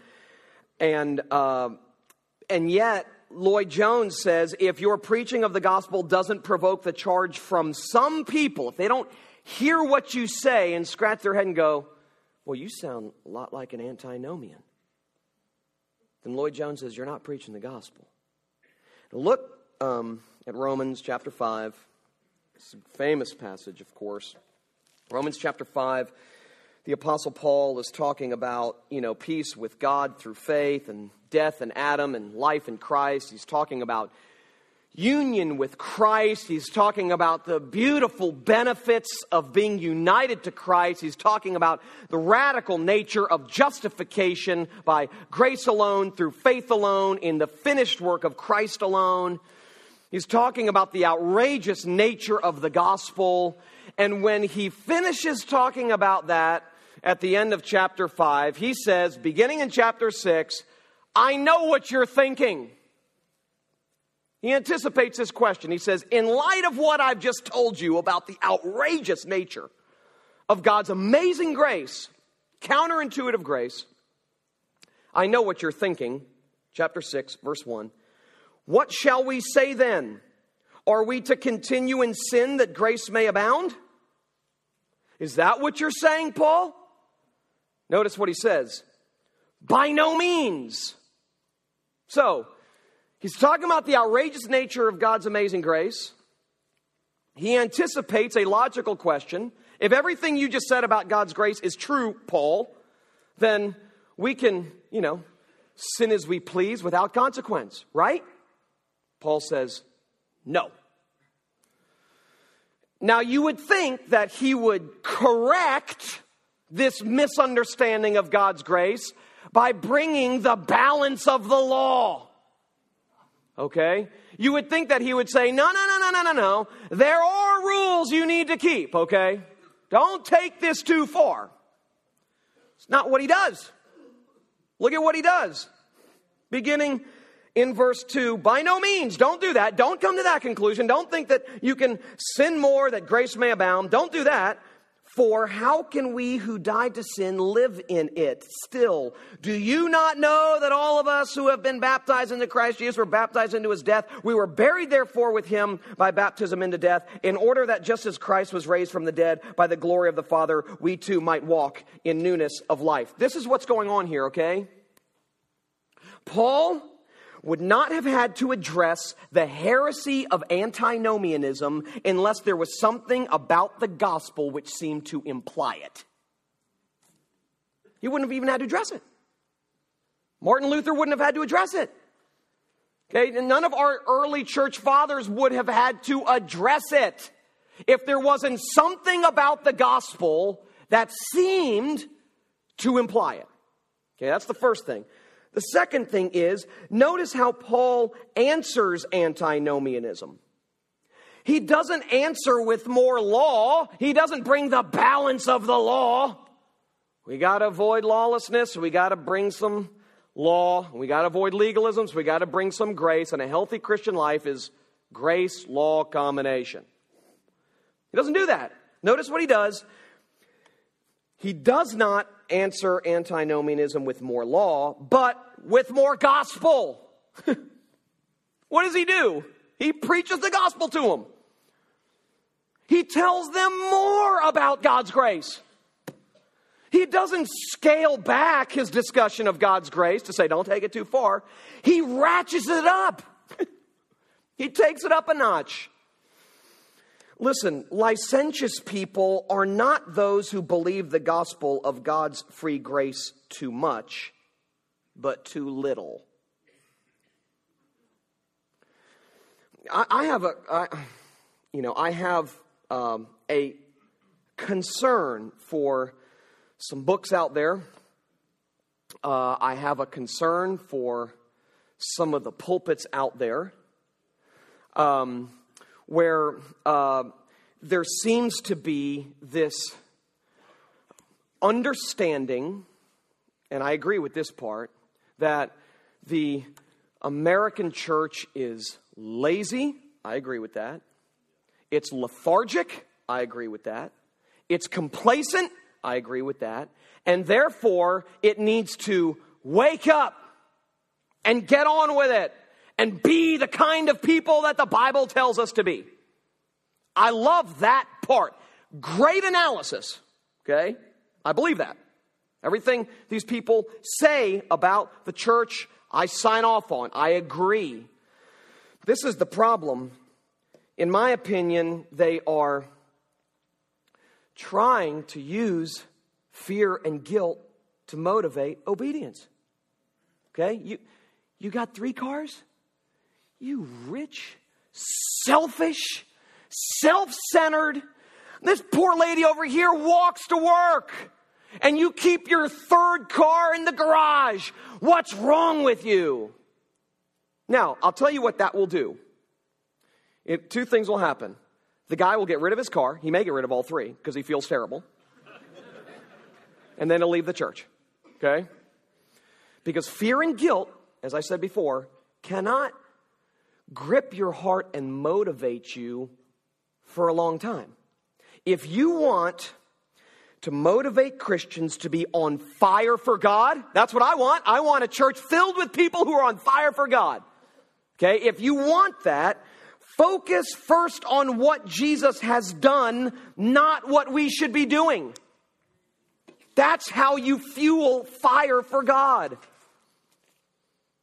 Speaker 1: yet, Lloyd-Jones says, if your preaching of the gospel doesn't provoke the charge from some people, if they don't hear what you say and scratch their head and go, well, you sound a lot like an antinomian, then Lloyd-Jones says, you're not preaching the gospel. Now look at Romans chapter 5. It's a famous passage, of course. Romans chapter 5, the Apostle Paul is talking about, peace with God through faith and death in Adam and life in Christ. He's talking about union with Christ. He's talking about the beautiful benefits of being united to Christ. He's talking about the radical nature of justification by grace alone, through faith alone, in the finished work of Christ alone. He's talking about the outrageous nature of the gospel. And when he finishes talking about that at the end of chapter 5, he says, beginning in chapter 6, I know what you're thinking. He anticipates this question. He says, in light of what I've just told you about the outrageous nature of God's amazing grace, counterintuitive grace, I know what you're thinking. Chapter 6, verse 1. What shall we say then? Are we to continue in sin that grace may abound? Is that what you're saying, Paul? Notice what he says. By no means. So, He's talking about the outrageous nature of God's amazing grace. He anticipates a logical question. If everything you just said about God's grace is true, Paul, then we can, sin as we please without consequence, right? Paul says, no. Now, you would think that he would correct this misunderstanding of God's grace by bringing the balance of the law. Okay? You would think that he would say, no. There are rules you need to keep, okay? Don't take this too far. It's not what he does. Look at what he does. Beginning in verse 2, by no means, don't do that. Don't come to that conclusion. Don't think that you can sin more, that grace may abound. Don't do that. For how can we who died to sin live in it still? Do you not know that all of us who have been baptized into Christ Jesus were baptized into his death? We were buried therefore with him by baptism into death, in order that just as Christ was raised from the dead by the glory of the Father, we too might walk in newness of life. This is what's going on here, okay? Paul would not have had to address the heresy of antinomianism unless there was something about the gospel which seemed to imply it. He wouldn't have even had to address it. Martin Luther wouldn't have had to address it. Okay, and none of our early church fathers would have had to address it if there wasn't something about the gospel that seemed to imply it. Okay, that's the first thing. The second thing is, notice how Paul answers antinomianism. He doesn't answer with more law. He doesn't bring the balance of the law. We got to avoid lawlessness. We got to bring some law. We got to avoid legalisms. We got to bring some grace. And a healthy Christian life is grace-law combination. He doesn't do that. Notice what he does. He does not answer antinomianism with more law, but with more gospel. What does he do? He preaches the gospel to them. He tells them more about God's grace. He doesn't scale back his discussion of God's grace to say, don't take it too far. He ratchets it up. He takes it up a notch. Listen, licentious people are not those who believe the gospel of God's free grace too much, but too little. I have a concern for some books out there. I have a concern for some of the pulpits out there. Where there seems to be this understanding, and I agree with this part, that the American church is lazy. I agree with that. It's lethargic. I agree with that. It's complacent. I agree with that. And therefore, it needs to wake up and get on with it. And be the kind of people that the Bible tells us to be. I love that part. Great analysis. Okay? I believe that. Everything these people say about the church, I sign off on. I agree. This is the problem. In my opinion, they are trying to use fear and guilt to motivate obedience. Okay? You got 3 cars? You rich, selfish, self-centered. This poor lady over here walks to work, and you keep your 3rd car in the garage. What's wrong with you? Now, I'll tell you what that will do. 2 things will happen. The guy will get rid of his car. He may get rid of all 3 because he feels terrible. And then he'll leave the church. Okay? Because fear and guilt, as I said before, cannot grip your heart and motivate you for a long time. If you want to motivate Christians to be on fire for God, that's what I want. I want a church filled with people who are on fire for God. Okay, if you want that, focus first on what Jesus has done, not what we should be doing. That's how you fuel fire for God.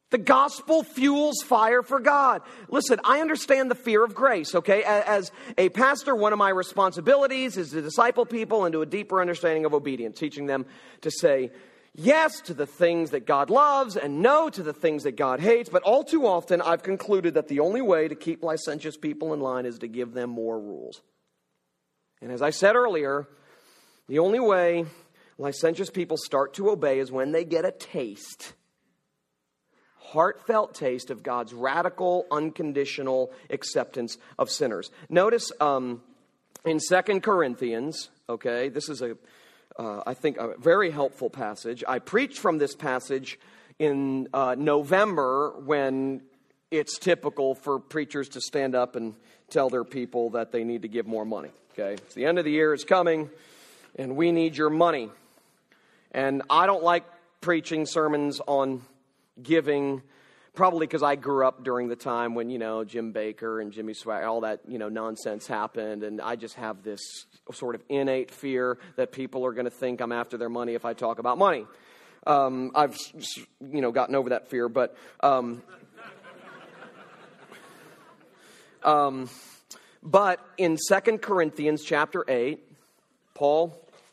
Speaker 1: The gospel fuels fire for God. Listen, I understand the fear of grace, okay? As a pastor, one of my responsibilities is to disciple people into a deeper understanding of obedience, teaching them to say yes to the things that God loves and no to the things that God hates. But all too often, I've concluded that the only way to keep licentious people in line is to give them more rules. And as I said earlier, the only way licentious people start to obey is when they get a taste, heartfelt taste of God's radical, unconditional acceptance of sinners. Notice in 2 Corinthians, okay, this is I think a very helpful passage. I preached from this passage in November, when it's typical for preachers to stand up and tell their people that they need to give more money. Okay, it's the end of the year is coming, and we need your money. And I don't like preaching sermons on giving, probably because I grew up during the time when, Jim Baker and Jimmy Swaggart, all that, nonsense happened. And I just have this sort of innate fear that people are going to think I'm after their money if I talk about money. I've, gotten over that fear, but in 2 Corinthians chapter 8, Paul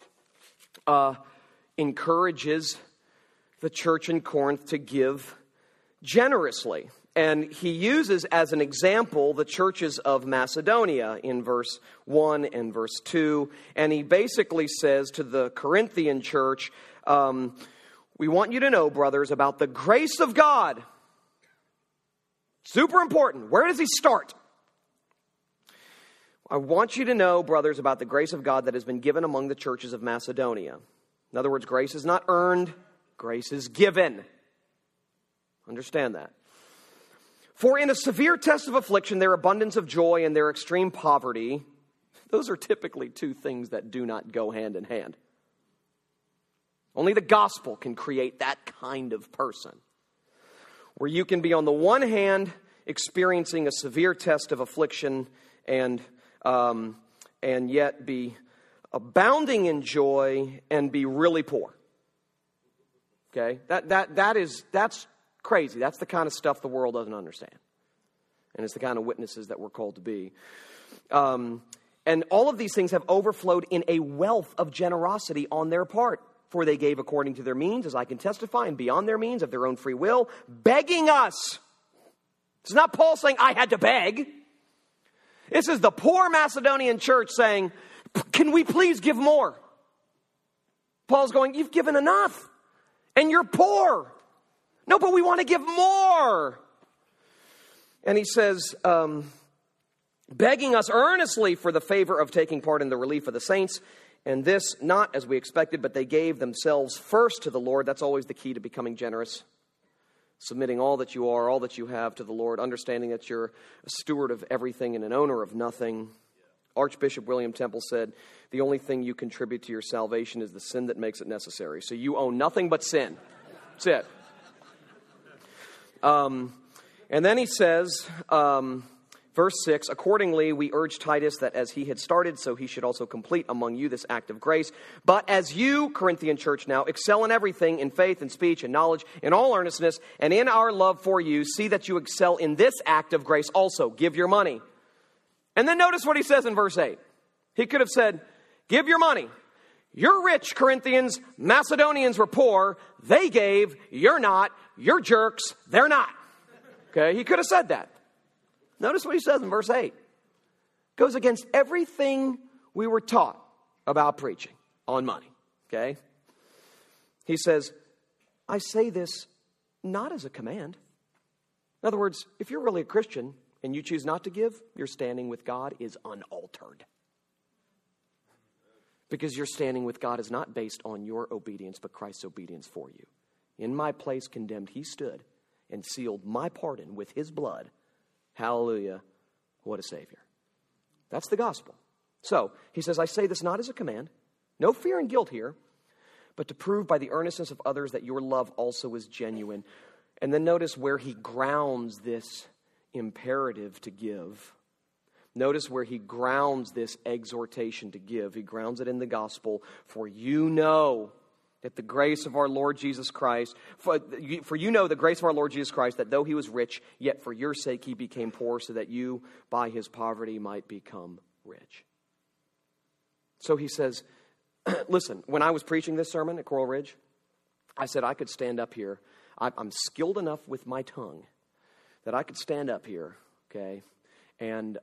Speaker 1: encourages the church in Corinth to give generously. And he uses as an example the churches of Macedonia in verse 1 and verse 2. And he basically says to the Corinthian church, we want you to know, brothers, about the grace of God. Super important. Where does he start? I want you to know, brothers, about the grace of God that has been given among the churches of Macedonia. In other words, grace is not earned, grace is given. Understand that. For in a severe test of affliction, their abundance of joy and their extreme poverty, those are typically two things that do not go hand in hand. Only the gospel can create that kind of person, where you can be on the one hand experiencing a severe test of affliction and yet be abounding in joy and be really poor. Okay, that's crazy. That's the kind of stuff the world doesn't understand, and it's the kind of witnesses that we're called to be. And all of these things have overflowed in a wealth of generosity on their part. For they gave according to their means, as I can testify, and beyond their means, of their own free will, begging us. It's not Paul saying, I had to beg. This is the poor Macedonian church saying, can we please give more? Paul's going, you've given enough, and you're poor. No, but we want to give more. And he says, begging us earnestly for the favor of taking part in the relief of the saints. And this, not as we expected, but they gave themselves first to the Lord. That's always the key to becoming generous. Submitting all that you are, all that you have to the Lord. Understanding that you're a steward of everything and an owner of nothing. Archbishop William Temple said, the only thing you contribute to your salvation is the sin that makes it necessary. So you own nothing but sin. That's it. And then he says, verse 6, accordingly, we urge Titus that as he had started, so he should also complete among you this act of grace. But as you, Corinthian church now, excel in everything, in faith and speech and knowledge, in all earnestness, and in our love for you, see that you excel in this act of grace also. Give your money. And then notice what he says in verse 8. He could have said, give your money. You're rich, Corinthians. Macedonians were poor. They gave. You're not. You're jerks. They're not. Okay, he could have said that. Notice what he says in verse 8. Goes against everything we were taught about preaching on money. Okay? He says, I say this not as a command. In other words, if you're really a Christian and you choose not to give, your standing with God is unaltered. Because your standing with God is not based on your obedience, but Christ's obedience for you. In my place condemned, he stood and sealed my pardon with his blood. Hallelujah. What a Savior. That's the gospel. So, he says, I say this not as a command. No fear and guilt here, but to prove by the earnestness of others that your love also is genuine. And then notice where he grounds this imperative to give. Notice where he grounds this exhortation to give. He grounds it in the gospel. For you know that the grace of our Lord Jesus Christ, for you know the grace of our Lord Jesus Christ, that though he was rich, yet for your sake he became poor, so that you by his poverty might become rich. So he says, listen, when I was preaching this sermon at Coral Ridge, I said I could stand up here. I'm skilled enough with my tongue that I could stand up here, okay, and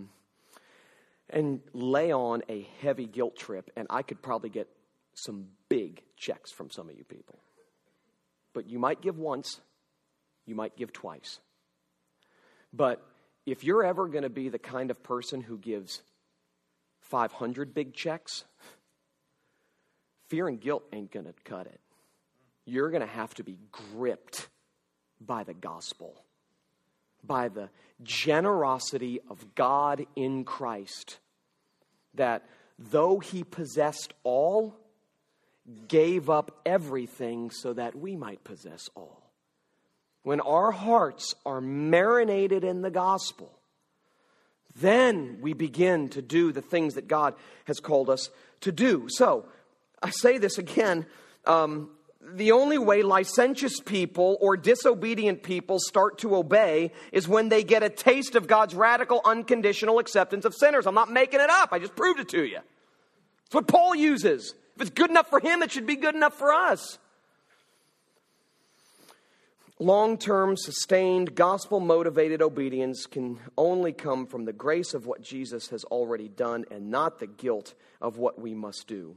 Speaker 1: lay on a heavy guilt trip, and I could probably get some big checks from some of you people. But you might give once, you might give twice. But if you're ever going to be the kind of person who gives 500 big checks, fear and guilt ain't going to cut it. You're going to have to be gripped by the gospel, by the generosity of God in Christ, that though he possessed all, gave up everything so that we might possess all. When our hearts are marinated in the gospel, then we begin to do the things that God has called us to do. So, I say this again, the only way licentious people or disobedient people start to obey is when they get a taste of God's radical, unconditional acceptance of sinners. I'm not making it up. I just proved it to you. It's what Paul uses. If it's good enough for him, it should be good enough for us. Long-term, sustained, gospel-motivated obedience can only come from the grace of what Jesus has already done and not the guilt of what we must do.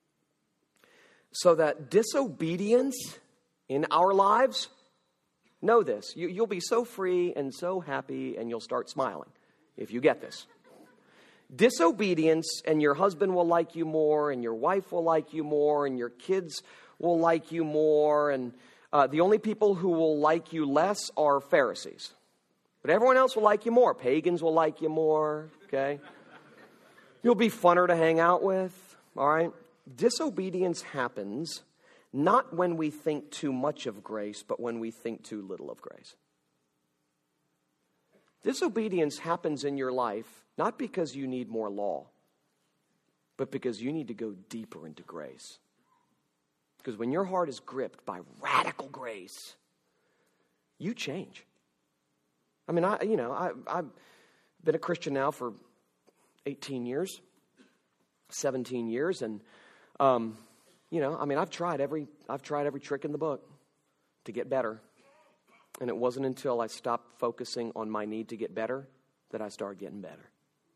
Speaker 1: So that disobedience in our lives, know this, you'll be so free and so happy and you'll start smiling if you get this. Disobedience, and your husband will like you more, and your wife will like you more, and your kids will like you more, and the only people who will like you less are Pharisees. But everyone else will like you more. Pagans will like you more, okay? You'll be funner to hang out with, all right? Disobedience happens not when we think too much of grace, but when we think too little of grace. Disobedience happens in your life not because you need more law, but because you need to go deeper into grace. Because when your heart is gripped by radical grace, you change. I mean, I've been a Christian now for 18 years, 17 years, and I've tried every trick in the book to get better. And it wasn't until I stopped focusing on my need to get better that I started getting better.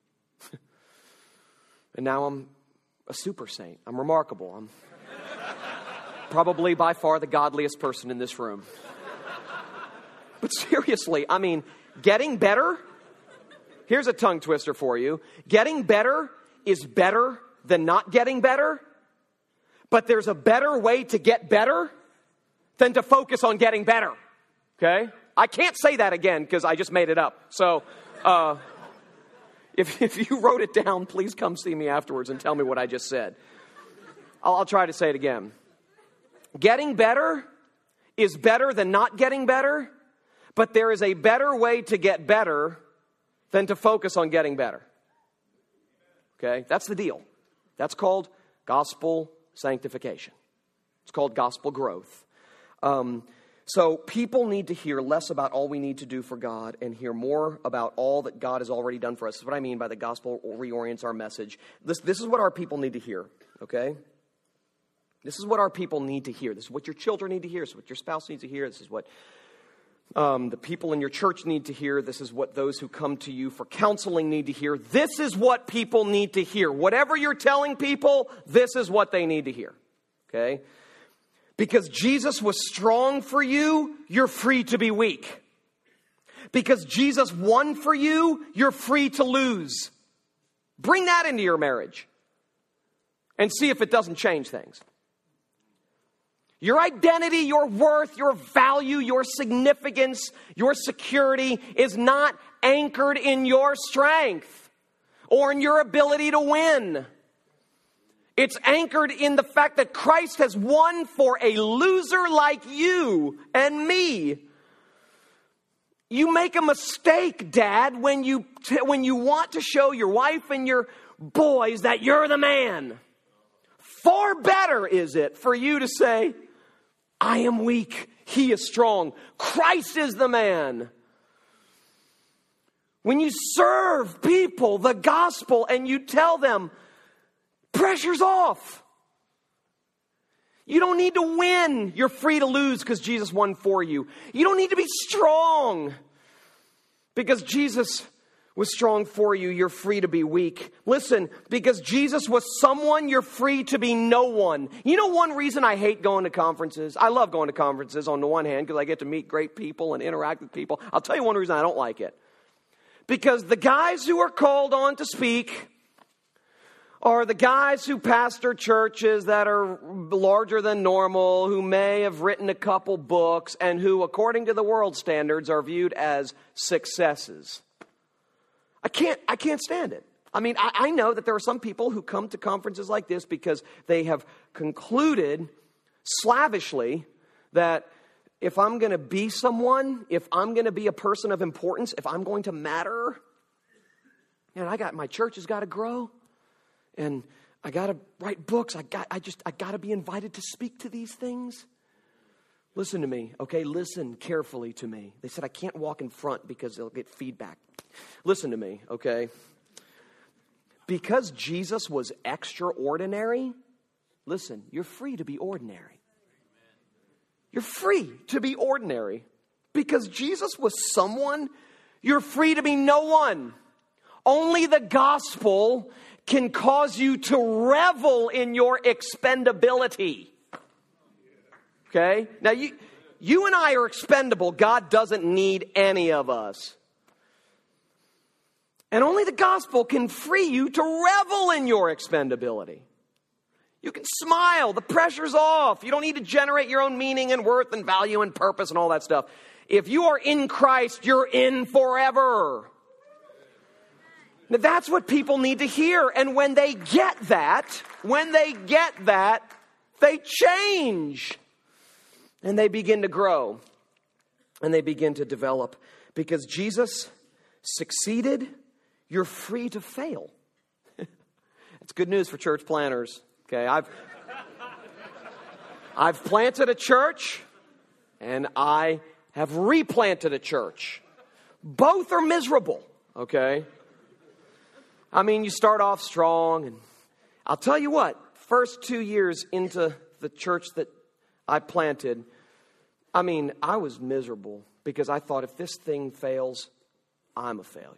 Speaker 1: And now I'm a super saint. I'm remarkable. I'm probably by far the godliest person in this room. But seriously, I mean, getting better, here's a tongue twister for you. Getting better is better than not getting better. But there's a better way to get better than to focus on getting better. Okay? I can't say that again because I just made it up. So, if you wrote it down, please come see me afterwards and tell me what I just said. I'll try to say it again. Getting better is better than not getting better, but there is a better way to get better than to focus on getting better. Okay? That's the deal. That's called gospel sanctification. It's called gospel growth. So people need to hear less about all we need to do for God and hear more about all that God has already done for us. That's what I mean by the gospel reorients our message. This is what our people need to hear, okay? This is what our people need to hear. This is what your children need to hear. This is what your spouse needs to hear. This is what the people in your church need to hear. This is what those who come to you for counseling need to hear. This is what people need to hear. Whatever you're telling people, this is what they need to hear, okay? Because Jesus was strong for you, you're free to be weak. Because Jesus won for you, you're free to lose. Bring that into your marriage and see if it doesn't change things. Your identity, your worth, your value, your significance, your security is not anchored in your strength or in your ability to win. It's anchored in the fact that Christ has won for a loser like you and me. You make a mistake, Dad, when you want to show your wife and your boys that you're the man. Far better is it for you to say, I am weak, he is strong. Christ is the man. When you serve people the gospel and you tell them, pressure's off. You don't need to win. You're free to lose because Jesus won for you. You don't need to be strong because Jesus was strong for you. You're free to be weak. Listen, because Jesus was someone, you're free to be no one. You know one reason I hate going to conferences? I love going to conferences on the one hand because I get to meet great people and interact with people. I'll tell you one reason I don't like it. Because the guys who are called on to speak are the guys who pastor churches that are larger than normal, who may have written a couple books, and who, according to the world standards, are viewed as successes. I can't stand it. I mean, I know that there are some people who come to conferences like this because they have concluded slavishly that if I'm going to be someone, if I'm going to be a person of importance, if I'm going to matter, man, my church has got to grow. And I got to write books. I got to be invited to speak to these things. Listen to me, okay? Listen carefully to me. They said I can't walk in front because they'll get feedback. Listen to me, okay? Because Jesus was extraordinary, listen, you're free to be ordinary. You're free to be ordinary. Because Jesus was someone, you're free to be no one. Only the gospel can cause you to revel in your expendability. Okay? Now, you and I are expendable. God doesn't need any of us. And only the gospel can free you to revel in your expendability. You can smile. The pressure's off. You don't need to generate your own meaning and worth and value and purpose and all that stuff. If you are in Christ, you're in forever. Now, that's what people need to hear. And when they get that, they change. And they begin to grow. And they begin to develop. Because Jesus succeeded, you're free to fail. It's good news for church planners. Okay, I've planted a church and I have replanted a church. Both are miserable, okay? I mean, you start off strong, and I'll tell you what, first 2 years into the church that I planted, I mean, I was miserable because I thought if this thing fails, I'm a failure.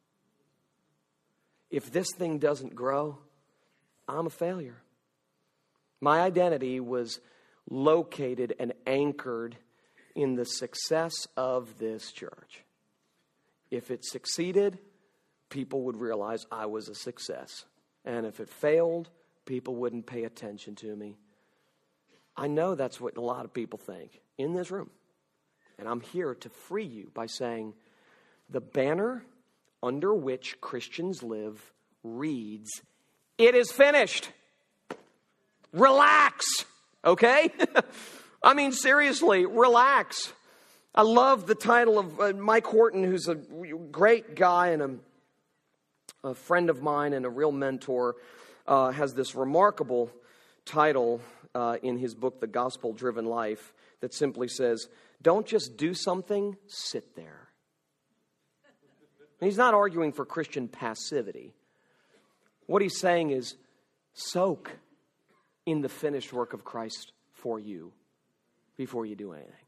Speaker 1: If this thing doesn't grow, I'm a failure. My identity was located and anchored in the success of this church. If it succeeded, people would realize I was a success. And if it failed, people wouldn't pay attention to me. I know that's what a lot of people think in this room. And I'm here to free you by saying the banner under which Christians live reads, "It is finished." Relax, okay? I mean, seriously, relax. I love the title of Mike Horton, who's a great guy and a friend of mine and a real mentor, has this remarkable title in his book, The Gospel-Driven Life, that simply says, don't just do something, sit there. And he's not arguing for Christian passivity. What he's saying is, soak in the finished work of Christ for you before you do anything.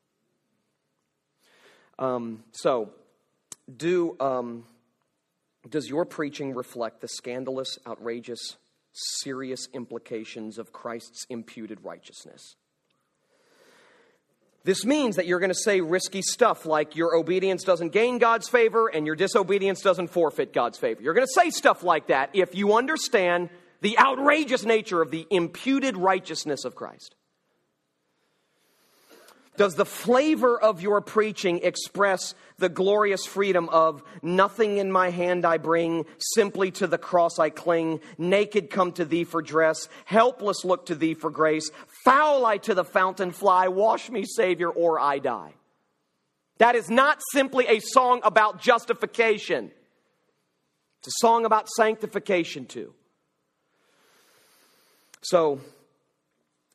Speaker 1: Does your preaching reflect the scandalous, outrageous, serious implications of Christ's imputed righteousness? This means that you're going to say risky stuff like your obedience doesn't gain God's favor and your disobedience doesn't forfeit God's favor. You're going to say stuff like that if you understand the outrageous nature of the imputed righteousness of Christ. Does the flavor of your preaching express the glorious freedom of nothing in my hand I bring, simply to the cross I cling, naked come to thee for dress, helpless look to thee for grace, foul I to the fountain fly, wash me, Savior, or I die? That is not simply a song about justification. It's a song about sanctification too. So,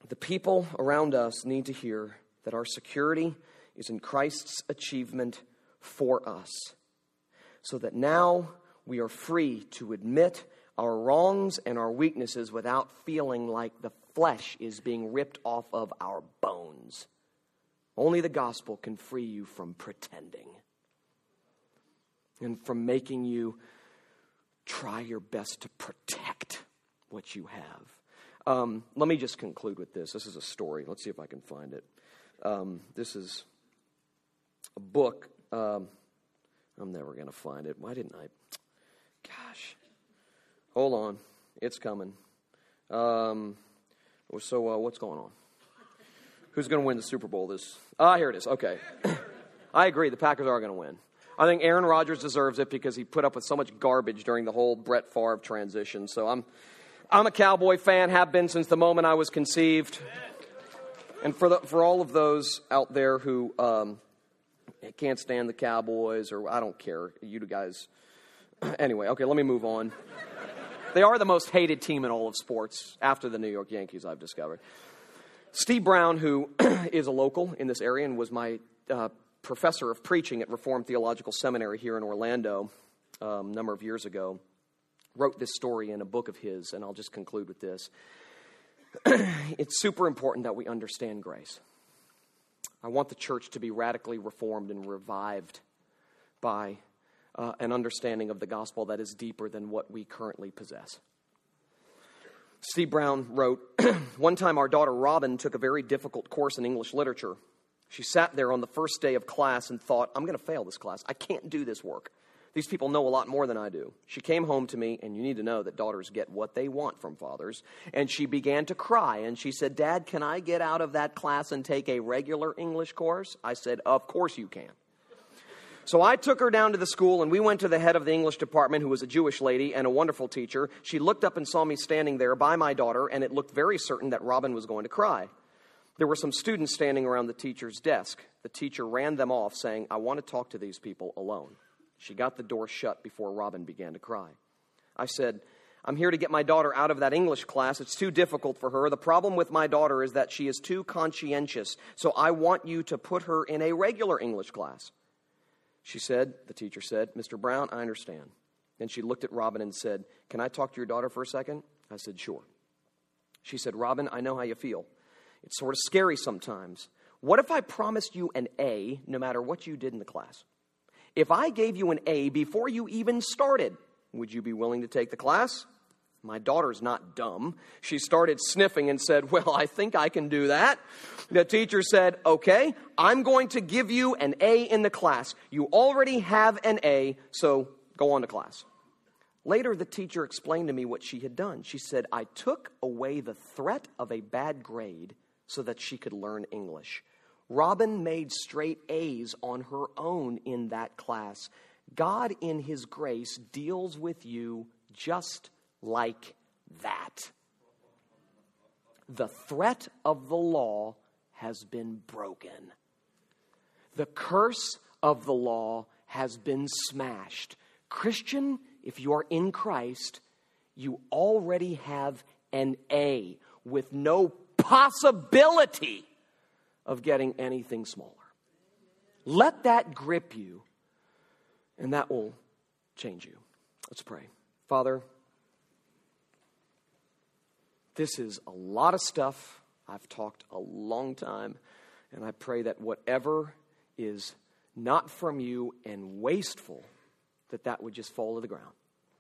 Speaker 1: The people around us need to hear that our security is in Christ's achievement for us, so that now we are free to admit our wrongs and our weaknesses without feeling like the flesh is being ripped off of our bones. Only the gospel can free you from pretending and from making you try your best to protect what you have. Let me just conclude with this. This is a story. Let's see if I can find it. This is a book. I'm never going to find it. Why didn't I? Gosh. Hold on. It's coming. So what's going on? Who's going to win the Super Bowl here it is. Okay. I agree. The Packers are going to win. I think Aaron Rodgers deserves it because he put up with so much garbage during the whole Brett Favre transition. So I'm a Cowboy fan, have been since the moment I was conceived. And for all of those out there who can't stand the Cowboys, or I don't care, you guys. Anyway, okay, let me move on. They are the most hated team in all of sports after the New York Yankees, I've discovered. Steve Brown, who is a local in this area and was my professor of preaching at Reformed Theological Seminary here in Orlando a number of years ago, wrote this story in a book of his, and I'll just conclude with this. It's super important that we understand grace. I want the church to be radically reformed and revived by an understanding of the gospel that is deeper than what we currently possess. Steve Brown wrote, "One time our daughter Robin took a very difficult course in English literature. She sat there on the first day of class and thought, I'm going to fail this class. I can't do this work. These people know a lot more than I do. She came home to me, and you need to know that daughters get what they want from fathers. And she began to cry, and she said, Dad, can I get out of that class and take a regular English course? I said, of course you can. So I took her down to the school, and we went to the head of the English department, who was a Jewish lady and a wonderful teacher. She looked up and saw me standing there by my daughter, and it looked very certain that Robin was going to cry. There were some students standing around the teacher's desk. The teacher ran them off, saying, I want to talk to these people alone. She got the door shut before Robin began to cry. I said, I'm here to get my daughter out of that English class. It's too difficult for her. The problem with my daughter is that she is too conscientious, so I want you to put her in a regular English class. The teacher said, Mr. Brown, I understand. Then she looked at Robin and said, can I talk to your daughter for a second? I said, sure. She said, Robin, I know how you feel. It's sort of scary sometimes. What if I promised you an A no matter what you did in the class? If I gave you an A before you even started, would you be willing to take the class? My daughter's not dumb. She started sniffing and said, well, I think I can do that. The teacher said, okay, I'm going to give you an A in the class. You already have an A, so go on to class. Later, the teacher explained to me what she had done. She said, I took away the threat of a bad grade so that she could learn English. Robin made straight A's on her own in that class. God, in His grace, deals with you just like that. The threat of the law has been broken. The curse of the law has been smashed. Christian, if you are in Christ, you already have an A with no possibility of getting anything smaller. Let that grip you, and that will change you. Let's pray. Father, this is a lot of stuff. I've talked a long time, and I pray that whatever is not from you and wasteful, that would just fall to the ground.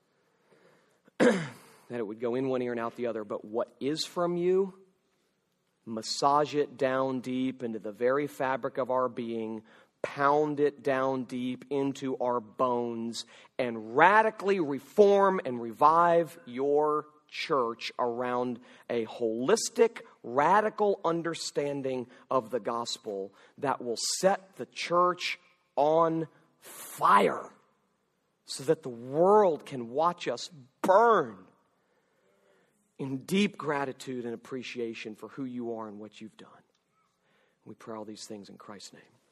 Speaker 1: That it would go in one ear and out the other. But what is from you, massage it down deep into the very fabric of our being, pound it down deep into our bones, and radically reform and revive your church around a holistic, radical understanding of the gospel that will set the church on fire so that the world can watch us burn in deep gratitude and appreciation for who you are and what you've done. We pray all these things in Christ's name.